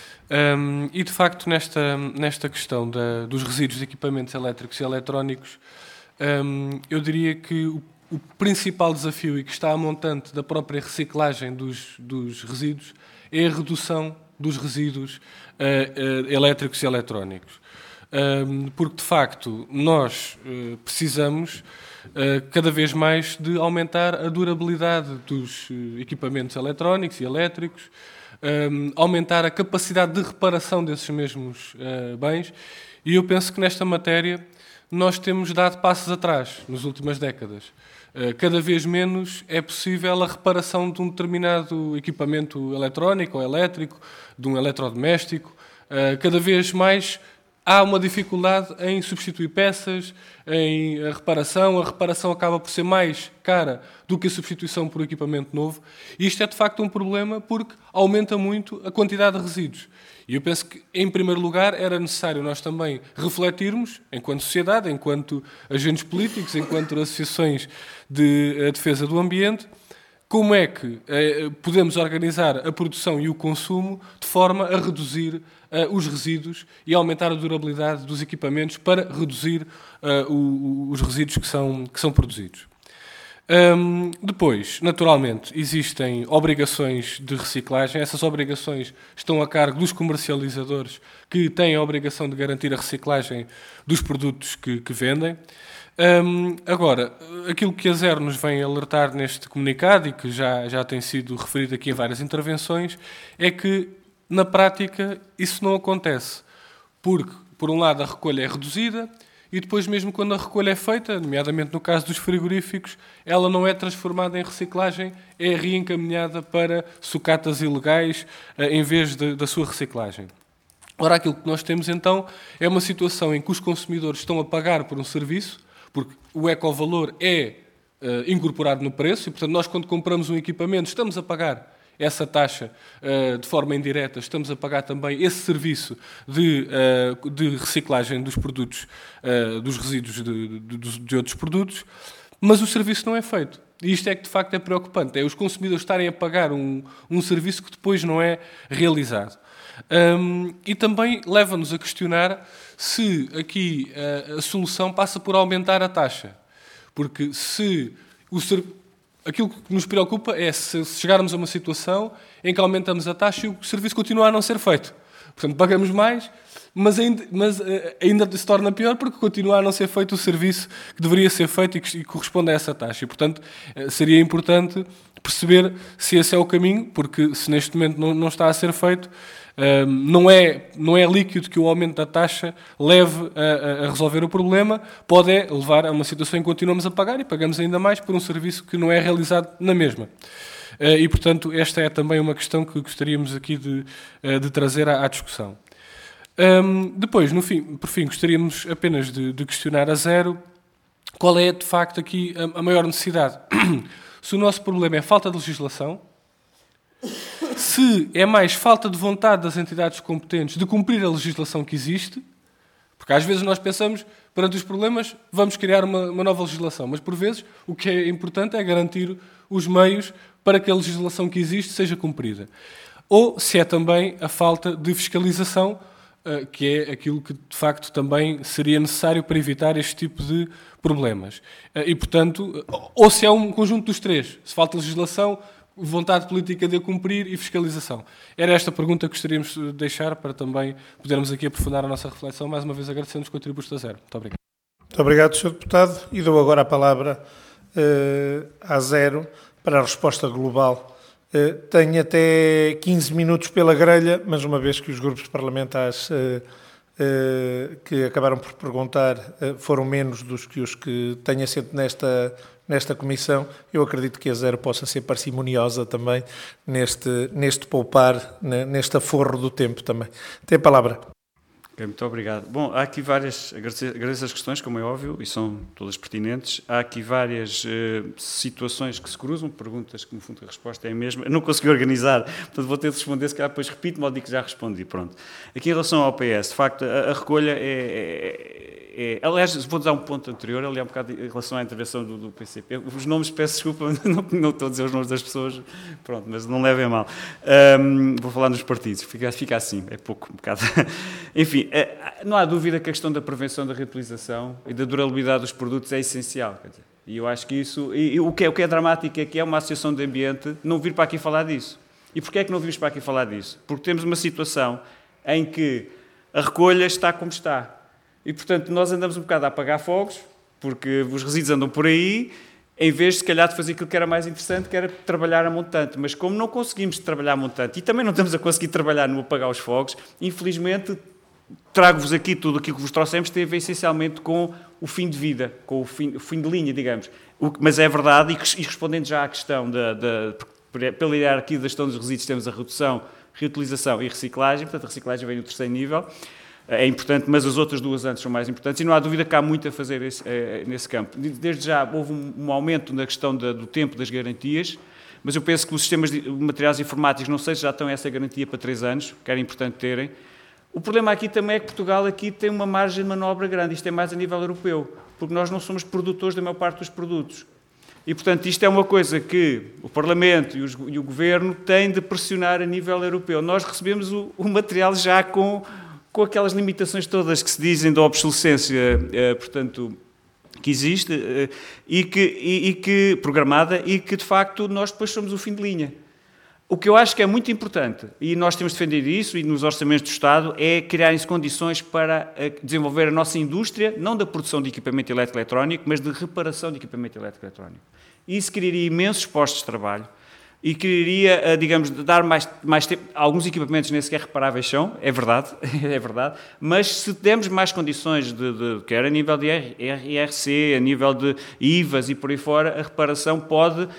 Um, e, de facto, nesta, nesta questão da, dos resíduos de equipamentos elétricos e eletrónicos, um, eu diria que o O principal desafio e que está a montante da própria reciclagem dos, dos resíduos é a redução dos resíduos uh, uh, elétricos e eletrónicos. Um, porque, de facto, nós uh, precisamos uh, cada vez mais de aumentar a durabilidade dos uh, equipamentos eletrónicos e elétricos, um, aumentar a capacidade de reparação desses mesmos uh, bens, e eu penso que nesta matéria nós temos dado passos atrás nas últimas décadas. Cada vez menos é possível a reparação de um determinado equipamento eletrónico ou elétrico, de um eletrodoméstico. Cada vez mais há uma dificuldade em substituir peças, em a reparação. A reparação acaba por ser mais cara do que a substituição por equipamento novo. E isto é, de facto, um problema porque aumenta muito a quantidade de resíduos. E eu penso que, em primeiro lugar, era necessário nós também refletirmos, enquanto sociedade, enquanto agentes políticos, enquanto associações de defesa do ambiente, como é que eh, podemos organizar a produção e o consumo de forma a reduzir eh, os resíduos e aumentar a durabilidade dos equipamentos para reduzir eh, o, os resíduos que são, que são produzidos. Um, depois, naturalmente, existem obrigações de reciclagem. Essas obrigações estão a cargo dos comercializadores, que têm a obrigação de garantir a reciclagem dos produtos que, que vendem. Um, agora, aquilo que a Zero nos vem alertar neste comunicado, e que já, já tem sido referido aqui em várias intervenções, é que, na prática, isso não acontece. Porque, por um lado, a recolha é reduzida, e depois, mesmo quando a recolha é feita, nomeadamente no caso dos frigoríficos, ela não é transformada em reciclagem, é reencaminhada para sucatas ilegais em vez de, da sua reciclagem. Ora, aquilo que nós temos então é uma situação em que os consumidores estão a pagar por um serviço, porque o ecovalor é uh, incorporado no preço, e portanto nós, quando compramos um equipamento, estamos a pagar essa taxa uh, de forma indireta, estamos a pagar também esse serviço de, uh, de reciclagem dos produtos, uh, dos resíduos de, de, de outros produtos, mas o serviço não é feito. E isto é que, de facto, é preocupante. É os consumidores estarem a pagar um, um serviço que depois não é realizado. Um, e também leva-nos a questionar se aqui uh, a solução passa por aumentar a taxa. Porque se o serviço... Aquilo que nos preocupa é se chegarmos a uma situação em que aumentamos a taxa e o serviço continua a não ser feito. Portanto, pagamos mais, mas ainda, mas ainda se torna pior porque continua a não ser feito o serviço que deveria ser feito e que, e corresponde a essa taxa. E, portanto, seria importante perceber se esse é o caminho, porque se neste momento não, não está a ser feito, Um, não, é, não é líquido que o aumento da taxa leve a, a resolver o problema, pode é levar a uma situação em que continuamos a pagar e pagamos ainda mais por um serviço que não é realizado na mesma. Uh, e, portanto, esta é também uma questão que gostaríamos aqui de, uh, de trazer à, à discussão. Um, depois, no fim, por fim, gostaríamos apenas de, de questionar a Zero qual é, de facto, aqui a, a maior necessidade. Se o nosso problema é falta de legislação, se é mais falta de vontade das entidades competentes de cumprir a legislação que existe, porque às vezes nós pensamos, perante os problemas, vamos criar uma, uma nova legislação, mas por vezes o que é importante é garantir os meios para que a legislação que existe seja cumprida. Ou se é também a falta de fiscalização, que é aquilo que de facto também seria necessário para evitar este tipo de problemas. E, portanto, ou se é um conjunto dos três, se falta legislação, vontade política de a cumprir e fiscalização. Era esta a pergunta que gostaríamos de deixar para também podermos aqui aprofundar a nossa reflexão, mais uma vez agradecendo os contributos da Zero. Muito obrigado. Muito obrigado, senhor Deputado. E dou agora a palavra uh, à Zero para a resposta global Tenho até quinze minutos pela grelha, mas uma vez que os grupos parlamentares que acabaram por perguntar foram menos dos que os que têm assento nesta, nesta comissão, eu acredito que a Zero possa ser parcimoniosa também neste, neste poupar, neste aforro do tempo também. Tem a palavra. Okay, muito obrigado. Bom, há aqui várias, agradeço, agradeço as questões, como é óbvio, e são todas pertinentes. Há aqui várias uh, situações que se cruzam, perguntas que no fundo a resposta é a mesma. Eu não consegui organizar, portanto vou ter de responder, se calhar depois repito-me ou digo que já respondi, pronto. Aqui em relação ao P S, de facto, a, a recolha é, é, é... Aliás, vou dar um ponto anterior, ali há um bocado em relação à intervenção do, do P C P. Os nomes, peço desculpa, não, não estou a dizer os nomes das pessoas, pronto, mas não levem mal. Um, vou falar nos partidos, fica, fica assim, é pouco, um bocado. Enfim, não há dúvida que a questão da prevenção da reutilização e da durabilidade dos produtos é essencial. Quer dizer, e eu acho que isso... E, e o, que é, o que é dramático é que é uma associação de ambiente não vir para aqui falar disso. E porquê é que não vimos para aqui falar disso? Porque temos uma situação em que a recolha está como está. E, portanto, nós andamos um bocado a apagar fogos, porque os resíduos andam por aí, em vez, se calhar, de fazer aquilo que era mais interessante, que era trabalhar a montante. Mas como não conseguimos trabalhar a montante e também não estamos a conseguir trabalhar no apagar os fogos, infelizmente, trago-vos aqui tudo aquilo que vos trouxemos, tem a ver essencialmente com o fim de vida, com o fim, o fim de linha, digamos. O, mas é verdade, e, e respondendo já à questão da, da, pela hierarquia da gestão dos resíduos, temos a redução, reutilização e reciclagem, portanto, a reciclagem vem no terceiro nível. É importante, mas as outras duas antes são mais importantes e não há dúvida que há muito a fazer esse, é, nesse campo. Desde já houve um, um aumento na questão da, do tempo das garantias, mas eu penso que os sistemas de materiais informáticos, não sei se já estão essa garantia para três anos, que era importante terem. O problema aqui também é que Portugal aqui tem uma margem de manobra grande, isto é mais a nível europeu, porque nós não somos produtores da maior parte dos produtos. E, portanto, isto é uma coisa que o Parlamento e, os, e o Governo têm de pressionar a nível europeu. Nós recebemos o, o material já com... com aquelas limitações todas que se dizem da obsolescência, eh, portanto, que existe, eh, e, que, e, e que, programada, e que, de facto, nós depois somos o fim de linha. O que eu acho que é muito importante, e nós temos defendido isso, e nos orçamentos do Estado, é criarem-se condições para desenvolver a nossa indústria, não da produção de equipamento elétrico eletrónico, mas de reparação de equipamento elétrico eletrónico. Isso criaria imensos postos de trabalho, e queria, digamos, dar mais, mais tempo. Alguns equipamentos nem sequer reparáveis são, é verdade, é verdade, mas se dermos mais condições, de, de, quer a nível de I R C, a nível de I V As e por aí fora, a reparação pode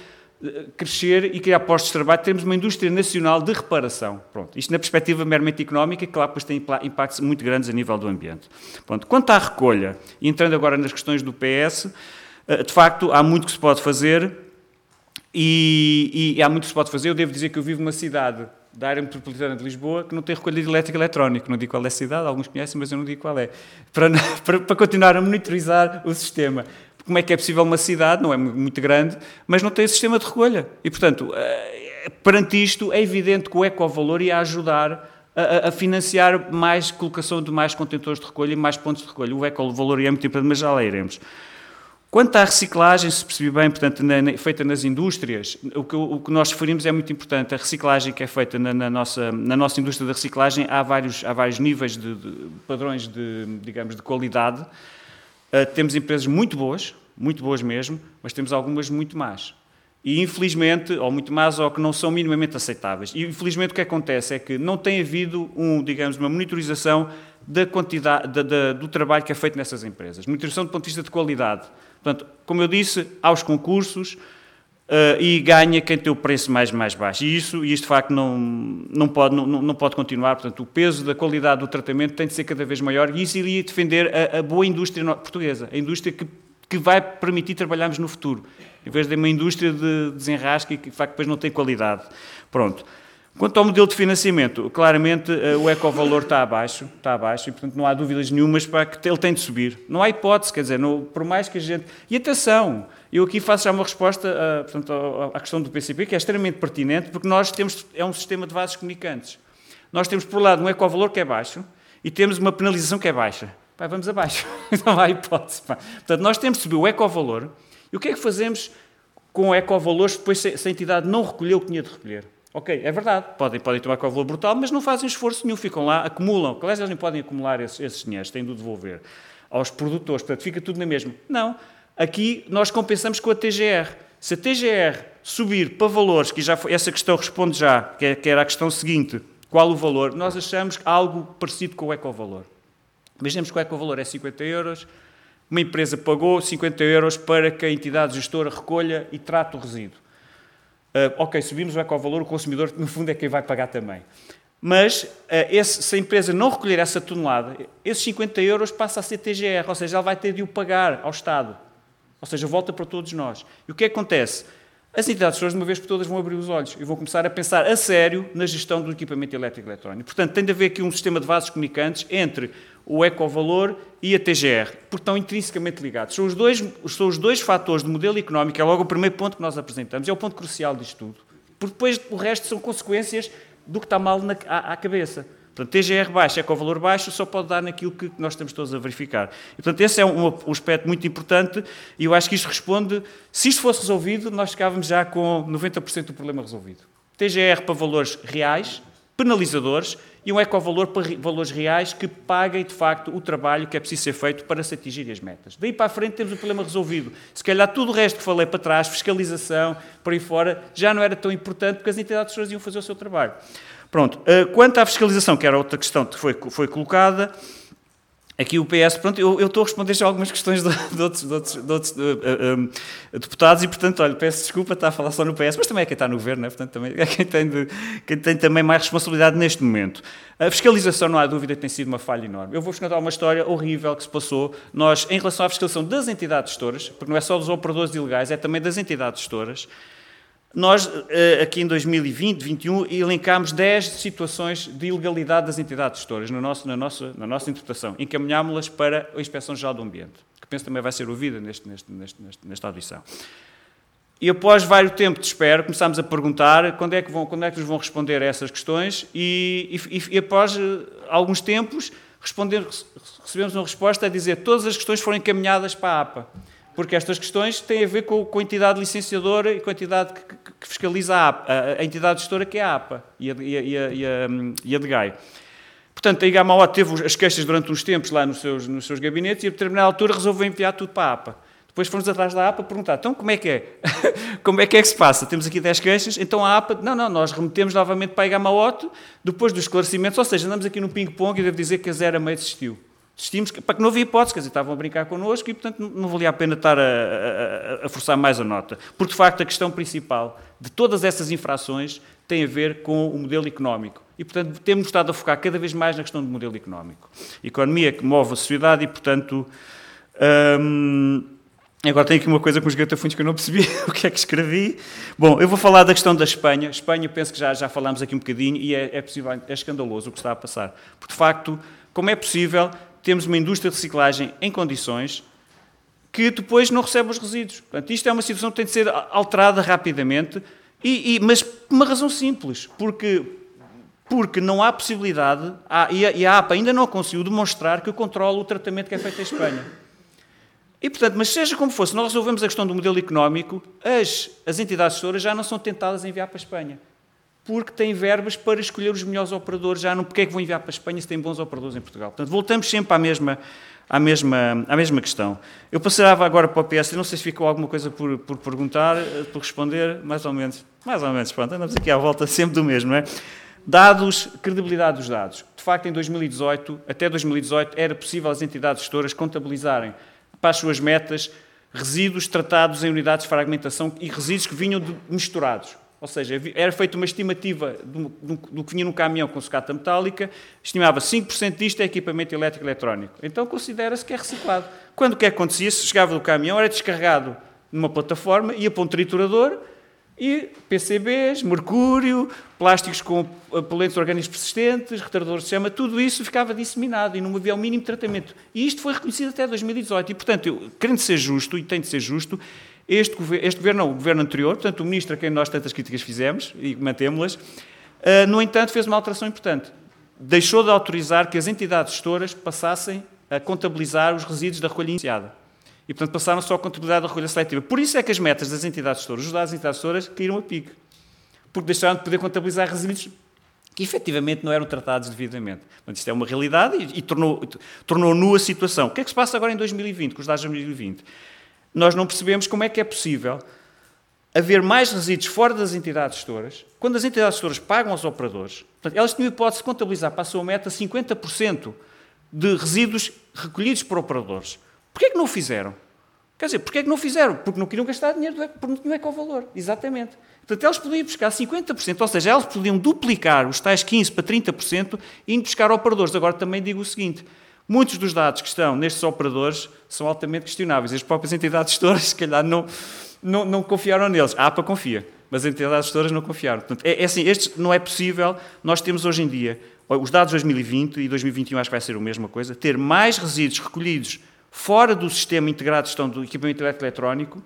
crescer e criar postos de trabalho. Temos uma indústria nacional de reparação. Pronto. Isto na perspectiva meramente económica, que lá depois tem impactos muito grandes a nível do ambiente. Pronto. Quanto à recolha, e entrando agora nas questões do P S, de facto, há muito que se pode fazer. E, e há muito que se pode fazer. Eu devo dizer que eu vivo numa cidade da área metropolitana de Lisboa que não tem recolha de elétrico eletrónico. Não digo qual é a cidade, alguns conhecem, mas eu não digo qual é. Para, para, para continuar a monitorizar o sistema. Como é que é possível uma cidade, não é muito grande, mas não tem sistema de recolha? E, portanto, perante isto, é evidente que o ecovalor ia ajudar a, a financiar mais colocação de mais contentores de recolha e mais pontos de recolha. O ecovalor é muito importante, mas já lá iremos. Quanto à reciclagem, se percebi bem, portanto, na, na, feita nas indústrias, o que, o que nós referimos é muito importante. A reciclagem que é feita na, na, nossa, na nossa indústria da reciclagem, há vários, há vários níveis de, de padrões de, digamos, de qualidade. Uh, temos empresas muito boas, muito boas mesmo, mas temos algumas muito más. E, infelizmente, ou muito más, ou que não são minimamente aceitáveis. E, infelizmente, o que acontece é que não tem havido, um, digamos, uma monitorização da quantidade, da, da, do trabalho que é feito nessas empresas. Monitorização do ponto de vista de qualidade. Portanto, como eu disse, há os concursos uh, e ganha quem tem o preço mais, mais baixo. E isso, isto de facto, não, não, pode, não, não pode continuar. Portanto, o peso da qualidade do tratamento tem de ser cada vez maior e isso iria defender a, a boa indústria portuguesa, a indústria que, que vai permitir trabalharmos no futuro, em vez de uma indústria de desenrasque que de facto depois não tem qualidade. Pronto. Quanto ao modelo de financiamento, claramente o ecovalor está abaixo, está abaixo e, portanto, não há dúvidas nenhumas para que ele tem de subir. Não há hipótese, quer dizer, não, por mais que a gente... E atenção, eu aqui faço já uma resposta a, portanto, à questão do P C P, que é extremamente pertinente, porque nós temos, é um sistema de vasos comunicantes. Nós temos, por um lado, um ecovalor que é baixo e temos uma penalização que é baixa. Pá, vamos abaixo, não há hipótese. Pá. Portanto, nós temos de subir o ecovalor e o que é que fazemos com o ecovalor depois se a entidade não recolheu o que tinha de recolher? Ok, é verdade, podem, podem tomar ecovalor brutal, mas não fazem esforço nenhum, ficam lá, acumulam. Aliás, eles não podem acumular esses, esses dinheiros, têm de o devolver aos produtores, portanto, fica tudo na mesma. Não, aqui nós compensamos com a T G R. Se a T G R subir para valores, que já foi, essa questão responde já, que, é, que era a questão seguinte, qual o valor? Nós achamos algo parecido com o ecovalor. Imaginemos que o ecovalor é cinquenta euros, uma empresa pagou cinquenta euros para que a entidade gestora recolha e trate o resíduo. Uh, ok, subimos o ecovalor, o consumidor, no fundo, é quem vai pagar também. Mas, uh, esse, se a empresa não recolher essa tonelada, esses cinquenta euros passa a ser T G R, ou seja, ela vai ter de o pagar ao Estado. Ou seja, volta para todos nós. E o que é que acontece? As entidades gestoras, de uma vez por todas, vão abrir os olhos e vão começar a pensar a sério na gestão do equipamento elétrico e eletrónico. Portanto, tem de haver aqui um sistema de vasos comunicantes entre o ecovalor e a T G R, porque estão intrinsecamente ligados. São os dois, são os dois fatores do modelo económico, é logo o primeiro ponto que nós apresentamos, é o ponto crucial disto tudo. Porque depois o resto são consequências do que está mal na, à, à cabeça. Portanto, T G R baixo, ecovalor baixo, só pode dar naquilo que nós estamos todos a verificar. E, portanto, esse é um, um aspecto muito importante e eu acho que isto responde, se isto fosse resolvido, nós ficávamos já com noventa por cento do problema resolvido. T G R para valores reais, penalizadores, e um ecovalor para valores reais que paguem, de facto, o trabalho que é preciso ser feito para se atingir as metas. Daí para a frente temos o problema resolvido. Se calhar tudo o resto que falei para trás, fiscalização, por aí fora, já não era tão importante porque as entidades gestoras iam fazer o seu trabalho. Pronto, quanto à fiscalização, que era outra questão que foi, foi colocada, aqui o P S, pronto, eu, eu estou a responder já algumas questões de, de outros, de outros, de outros uh, uh, uh, deputados e, portanto, olha, peço desculpa, está a falar só no P S, mas também é quem está no governo, né? Portanto, também é quem tem, de, quem tem também mais responsabilidade neste momento. A fiscalização, não há dúvida, tem sido uma falha enorme. Eu vou-vos contar uma história horrível que se passou. Nós, em relação à fiscalização das entidades gestoras, porque não é só dos operadores ilegais, é também das entidades gestoras, nós, aqui em dois mil e vinte, dois mil e vinte e um, elencámos dez situações de ilegalidade das entidades gestoras no nosso, na, nossa, na nossa interpretação. Encaminhámos-las para a Inspeção-Geral do Ambiente, que penso também vai ser ouvida neste, neste, neste, nesta audição. E após vários tempos de espera, começámos a perguntar quando é que, vão, quando é que nos vão responder a essas questões e, e, e após alguns tempos responder, recebemos uma resposta a dizer que todas as questões foram encaminhadas para a APA. Porque estas questões têm a ver com, com a entidade licenciadora e com a entidade que, que, que fiscaliza a APA, a, a entidade gestora que é a APA e a, e a, e a, e a, e a D G A I. Portanto, a I G A M A O teve as queixas durante uns tempos lá nos seus, nos seus gabinetes e a determinada altura resolveu enviar tudo para a APA. Depois fomos atrás da APA perguntar, então como é que é? Como é que é que se passa? Temos aqui dez queixas, então a APA, não, não, nós remetemos novamente para a I G A M A O depois dos esclarecimentos, ou seja, andamos aqui no ping-pong e devo dizer que a zero a meio desistiu. Desistimos, para que não havia hipótese, quer dizer, estavam a brincar connosco e, portanto, não valia a pena estar a, a, a forçar mais a nota. Porque, de facto, a questão principal de todas essas infrações tem a ver com o modelo económico. E, portanto, temos estado a focar cada vez mais na questão do modelo económico. A economia que move a sociedade e, portanto... Hum, agora tenho aqui uma coisa com os gatafunhos que eu não percebi o que é que escrevi. Bom, eu vou falar da questão da Espanha. Espanha, penso que já, já falámos aqui um bocadinho e é, é, possível, é escandaloso o que está a passar. Porque, de facto, como é possível... temos uma indústria de reciclagem em condições que depois não recebe os resíduos. Portanto, isto é uma situação que tem de ser alterada rapidamente, e, e, mas por uma razão simples, porque, porque não há possibilidade, há, e, a, e a APA ainda não conseguiu demonstrar que controla o tratamento que é feito em Espanha. E, portanto, mas seja como fosse, nós resolvemos a questão do modelo económico, as, as entidades gestoras já não são tentadas a enviar para a Espanha. Porque têm verbas para escolher os melhores operadores, já não porque é que vão enviar para a Espanha se têm bons operadores em Portugal. Portanto, voltamos sempre à mesma, à mesma, à mesma questão. Eu passava agora para o P S, não sei se ficou alguma coisa por, por perguntar, por responder, mais ou menos, mais ou menos, pronto, andamos aqui à volta sempre do mesmo, não é? Dados, credibilidade dos dados. De facto, em dois mil e dezoito, até dois mil e dezoito, era possível as entidades gestoras contabilizarem para as suas metas resíduos tratados em unidades de fragmentação e resíduos que vinham de, misturados. Ou seja, era feita uma estimativa do, do, do que vinha num caminhão com sucata metálica, estimava cinco por cento disto é equipamento elétrico e eletrónico. Então considera-se que é reciclado. Quando o que acontecia? Se chegava do caminhão, era descarregado numa plataforma, ia para um triturador e P C Bs, mercúrio, plásticos com poluentes orgânicos persistentes, retardadores de chama, tudo isso ficava disseminado e não havia o mínimo tratamento. E isto foi reconhecido até dois mil e dezoito. E, portanto, eu, querendo ser justo, e tem de ser justo, Este governo, este governo, não, o governo anterior, portanto, o ministro a quem nós tantas críticas fizemos, e mantemos-las, uh, no entanto, fez uma alteração importante. Deixou de autorizar que as entidades gestoras passassem a contabilizar os resíduos da recolha iniciada. E, portanto, passaram só a contabilidade da recolha seletiva. Por isso é que as metas das entidades gestoras, os dados das entidades gestoras, caíram a pique. Porque deixaram de poder contabilizar resíduos que, efetivamente, não eram tratados devidamente. Portanto, isto é uma realidade e, e tornou, tornou nua a situação. O que é que se passa agora em dois mil e vinte, com os dados de dois mil e vinte? Nós não percebemos como é que é possível haver mais resíduos fora das entidades gestoras, quando as entidades gestoras pagam aos operadores, portanto, elas tinham a hipótese de contabilizar para a sua meta cinquenta por cento de resíduos recolhidos por operadores. Porquê é que não o fizeram? Quer dizer, porquê é que não o fizeram? Porque não queriam gastar dinheiro, porque não tinham ecovalor. Exatamente. Portanto, elas podiam buscar cinquenta por cento, ou seja, elas podiam duplicar os tais quinze por cento para trinta por cento e indo buscar operadores. Agora, também digo o seguinte, muitos dos dados que estão nestes operadores são altamente questionáveis. As próprias entidades gestoras, se calhar, não, não, não confiaram neles. A APA confia, mas as entidades gestoras não confiaram. Portanto, é, é assim, estes não é possível. Nós temos hoje em dia, os dados de dois mil e vinte e dois mil e vinte e um acho que vai ser a mesma coisa, ter mais resíduos recolhidos fora do sistema integrado de gestão do equipamento eletrónico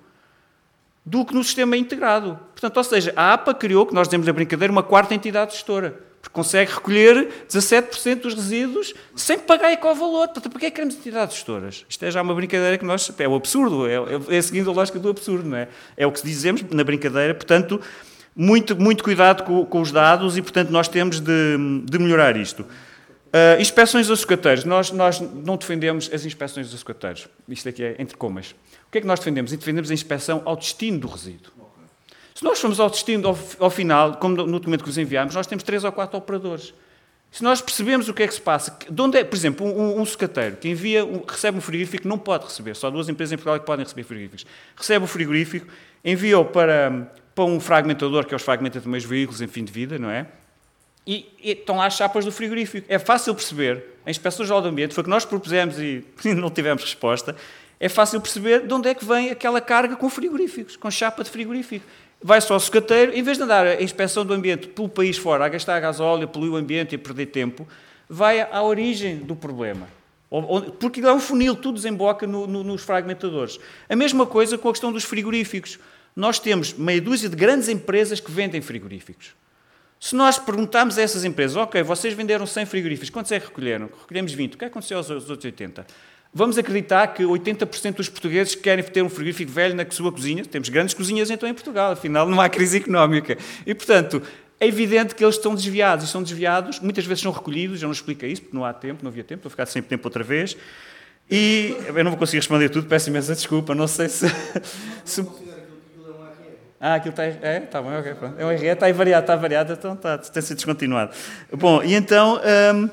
do que no sistema integrado. Portanto, ou seja, a APA criou, que nós dizemos na brincadeira, uma quarta entidade gestora, porque consegue recolher dezassete por cento dos resíduos sem pagar ecovalor. Portanto, para que é que queremos entidades gestoras? Isto é já uma brincadeira que nós... É o absurdo, é, é, é seguindo a lógica do absurdo, não é? É o que dizemos na brincadeira, portanto, muito, muito cuidado com, com os dados e, portanto, nós temos de, de melhorar isto. Uh, inspeções dos sucateiros. Nós, nós não defendemos as inspeções dos sucateiros. Isto aqui é entre comas. O que é que nós defendemos? Defendemos a inspeção ao destino do resíduo. Se nós formos ao destino, ao, ao final, como no documento que vos enviámos, nós temos três ou quatro operadores. Se nós percebemos o que é que se passa, de onde é, por exemplo, um, um sucateiro que envia, um, recebe um frigorífico, não pode receber, só duas empresas em Portugal que podem receber frigoríficos. Recebe o frigorífico, envia-o para, para um fragmentador, que é os fragmentadores de meios veículos em fim de vida, não é? E, e estão lá as chapas do frigorífico. É fácil perceber, a Inspeção Geral do Ambiente, foi o que nós propusemos e não tivemos resposta, é fácil perceber de onde é que vem aquela carga com frigoríficos, com chapa de frigorífico. Vai só ao sucateiro, em vez de andar a Inspeção do Ambiente pelo país fora, a gastar gasóleo, a poluir o ambiente e a perder tempo, vai à origem do problema. Porque é um funil, tudo desemboca no, no, nos fragmentadores. A mesma coisa com a questão dos frigoríficos. Nós temos meia dúzia de grandes empresas que vendem frigoríficos. Se nós perguntarmos a essas empresas, ok, vocês venderam cem frigoríficos, quantos é que recolheram? Recolhemos vinte, o que aconteceu aos outros oitenta? Vamos acreditar que oitenta por cento dos portugueses querem ter um frigorífico velho na sua cozinha? Temos grandes cozinhas então em Portugal, afinal não há crise económica. E, portanto, é evidente que eles estão desviados, e são desviados, muitas vezes são recolhidos, eu não explico isso, porque não há tempo, não havia tempo, estou a ficar sem tempo outra vez. E eu não vou conseguir responder tudo, peço imensa desculpa, não sei se... se... Ah, aquilo está... É? Está bem, ok, pronto. É um R E, está aí variado, está variado, então está, tem sido descontinuado. Bom, e então... Hum,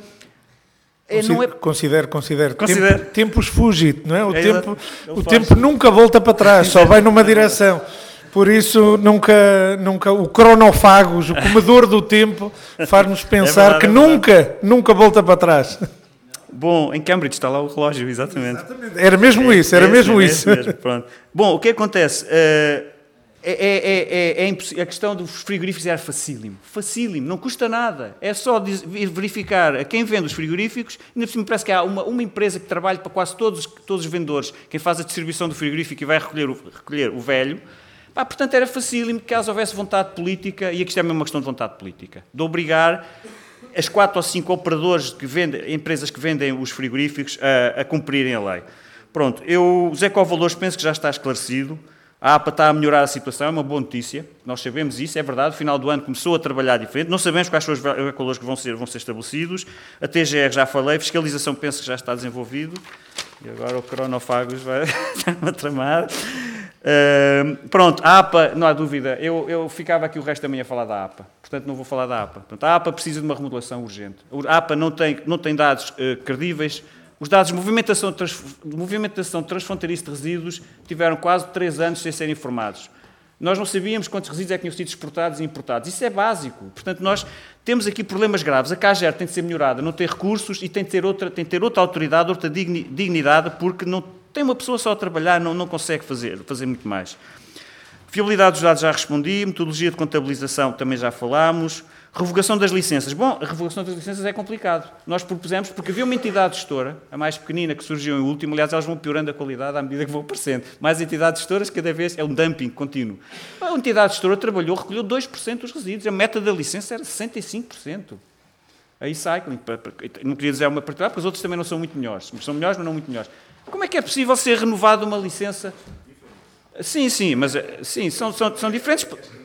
é, não é... Considero, considero. considero. Tempo, tempos fugit, não é? O, é tempo, o tempo nunca volta para trás, só vai numa direção. Por isso, nunca, nunca o cronofagos, o comedor do tempo, faz-nos pensar é verdade, que é nunca, nunca volta para trás. Bom, em Cambridge está lá o relógio, exatamente. exatamente. Era mesmo é, isso, era é, mesmo é, isso. É mesmo, pronto. Bom, o que acontece? Uh, É, é, é, é a questão dos frigoríficos era facílimo. Facílimo, não custa nada. É só verificar a quem vende os frigoríficos. Ainda por cima parece que há uma, uma empresa que trabalha para quase todos, todos os vendedores, quem faz a distribuição do frigorífico e vai recolher o, recolher o velho. Pá, portanto, era facílimo, caso houvesse vontade política, e aqui é mesmo uma questão de vontade política, de obrigar as quatro ou cinco operadores, que vendem, empresas que vendem os frigoríficos, a, a cumprirem a lei. Pronto, eu, os ecovalores, penso que já está esclarecido. A APA está a melhorar a situação, é uma boa notícia. Nós sabemos isso, é verdade. No final do ano começou a trabalhar diferente. Não sabemos quais são os ecovalores que vão ser, vão ser estabelecidos. A T G R já falei, fiscalização penso que já está desenvolvido. E agora o cronofagos vai estar-me a tramar. Uh, pronto, a APA, não há dúvida. Eu, eu ficava aqui o resto da manhã a falar da APA. Portanto, não vou falar da APA. Portanto, a APA precisa de uma remodelação urgente. A APA não tem, não tem dados uh, credíveis. Os dados de movimentação, de movimentação transfronteiriça de resíduos tiveram quase três anos sem serem informados. Nós não sabíamos quantos resíduos é que tinham sido exportados e importados. Isso é básico. Portanto, nós temos aqui problemas graves. A C A G E R tem de ser melhorada, não tem recursos e tem de ter outra, tem de ter outra autoridade, outra dignidade, porque não tem uma pessoa só a trabalhar, não, não consegue fazer, fazer muito mais. Fiabilidade dos dados já respondi, metodologia de contabilização também já falámos. Revogação das licenças. Bom, a revogação das licenças é complicado. Nós propusemos, porque havia uma entidade gestora, a mais pequenina, que surgiu em último, aliás, elas vão piorando a qualidade à medida que vão aparecendo. Mais entidades gestoras, cada vez é um dumping contínuo. A entidade gestora trabalhou, recolheu dois por cento dos resíduos, a meta da licença era sessenta e cinco por cento. A e-cycling, não queria dizer uma particular, porque os outros também não são muito melhores. São melhores, mas não muito melhores. Como é que é possível ser renovada uma licença? Sim, sim, mas sim, são, são, são diferentes...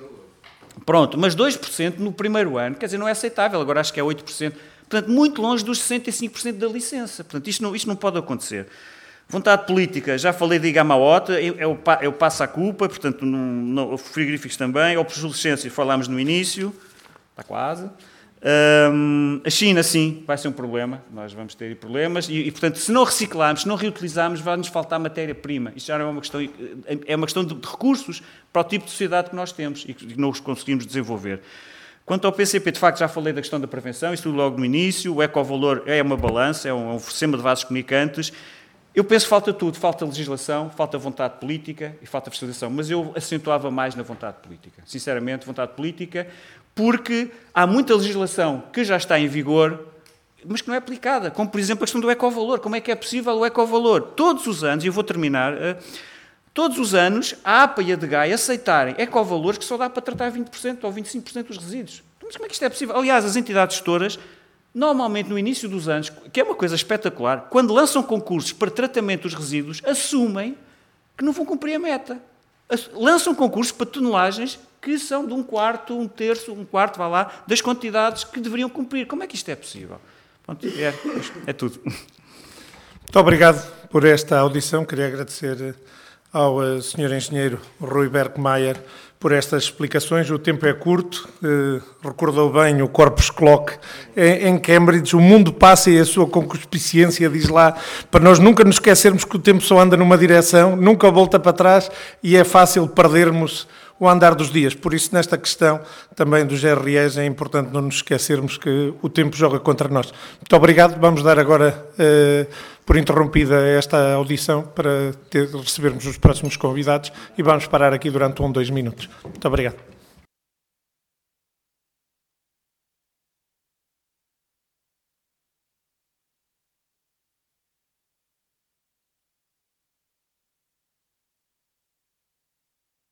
Pronto, mas dois por cento no primeiro ano, quer dizer, não é aceitável, agora acho que é oito por cento. Portanto, muito longe dos sessenta e cinco por cento da licença. Portanto, isto não, isto não pode acontecer. Vontade política, já falei de Igamaota, eu, eu passo a culpa, portanto, não, não, frigoríficos também, obsolescência, falámos no início, está quase. Um, a China, sim, vai ser um problema, nós vamos ter problemas, e, e portanto, se não reciclarmos, se não reutilizarmos, vai-nos faltar matéria-prima. Isto já não é uma questão, é uma questão de, de recursos para o tipo de sociedade que nós temos e que não os conseguimos desenvolver. Quanto ao P C P, de facto, já falei da questão da prevenção, isso tudo logo no início, o ecovalor é uma balança, é um, é um sistema de vasos comunicantes. Eu penso que falta tudo, falta legislação, falta vontade política e falta fiscalização, mas eu acentuava mais na vontade política. Sinceramente, vontade política, porque há muita legislação que já está em vigor, mas que não é aplicada, como, por exemplo, a questão do ecovalor. Como é que é possível o ecovalor? Todos os anos, e eu vou terminar, todos os anos, a APA e a DGAI aceitarem ecovalores que só dá para tratar vinte por cento ou vinte e cinco por cento dos resíduos. Mas como é que isto é possível? Aliás, as entidades gestoras, normalmente, no início dos anos, que é uma coisa espetacular, quando lançam concursos para tratamento dos resíduos, assumem que não vão cumprir a meta. Lançam concursos para tonelagens que são de um quarto, um terço, um quarto, vá lá, das quantidades que deveriam cumprir. Como é que isto é possível? Pronto, é, é tudo. Muito obrigado por esta audição. Queria agradecer ao uh, senhor Engenheiro Rui Berkmayer por estas explicações. O tempo é curto, eh, recordou bem o Corpus Clock em, em Cambridge, o mundo passa e a sua concupiscência diz lá, para nós nunca nos esquecermos que o tempo só anda numa direção, nunca volta para trás e é fácil perdermos o andar dos dias. Por isso, nesta questão também dos R Es, é importante não nos esquecermos que o tempo joga contra nós. Muito obrigado. Vamos dar agora eh, por interrompida esta audição para ter, recebermos os próximos convidados e vamos parar aqui durante um, dois minutos. Muito obrigado.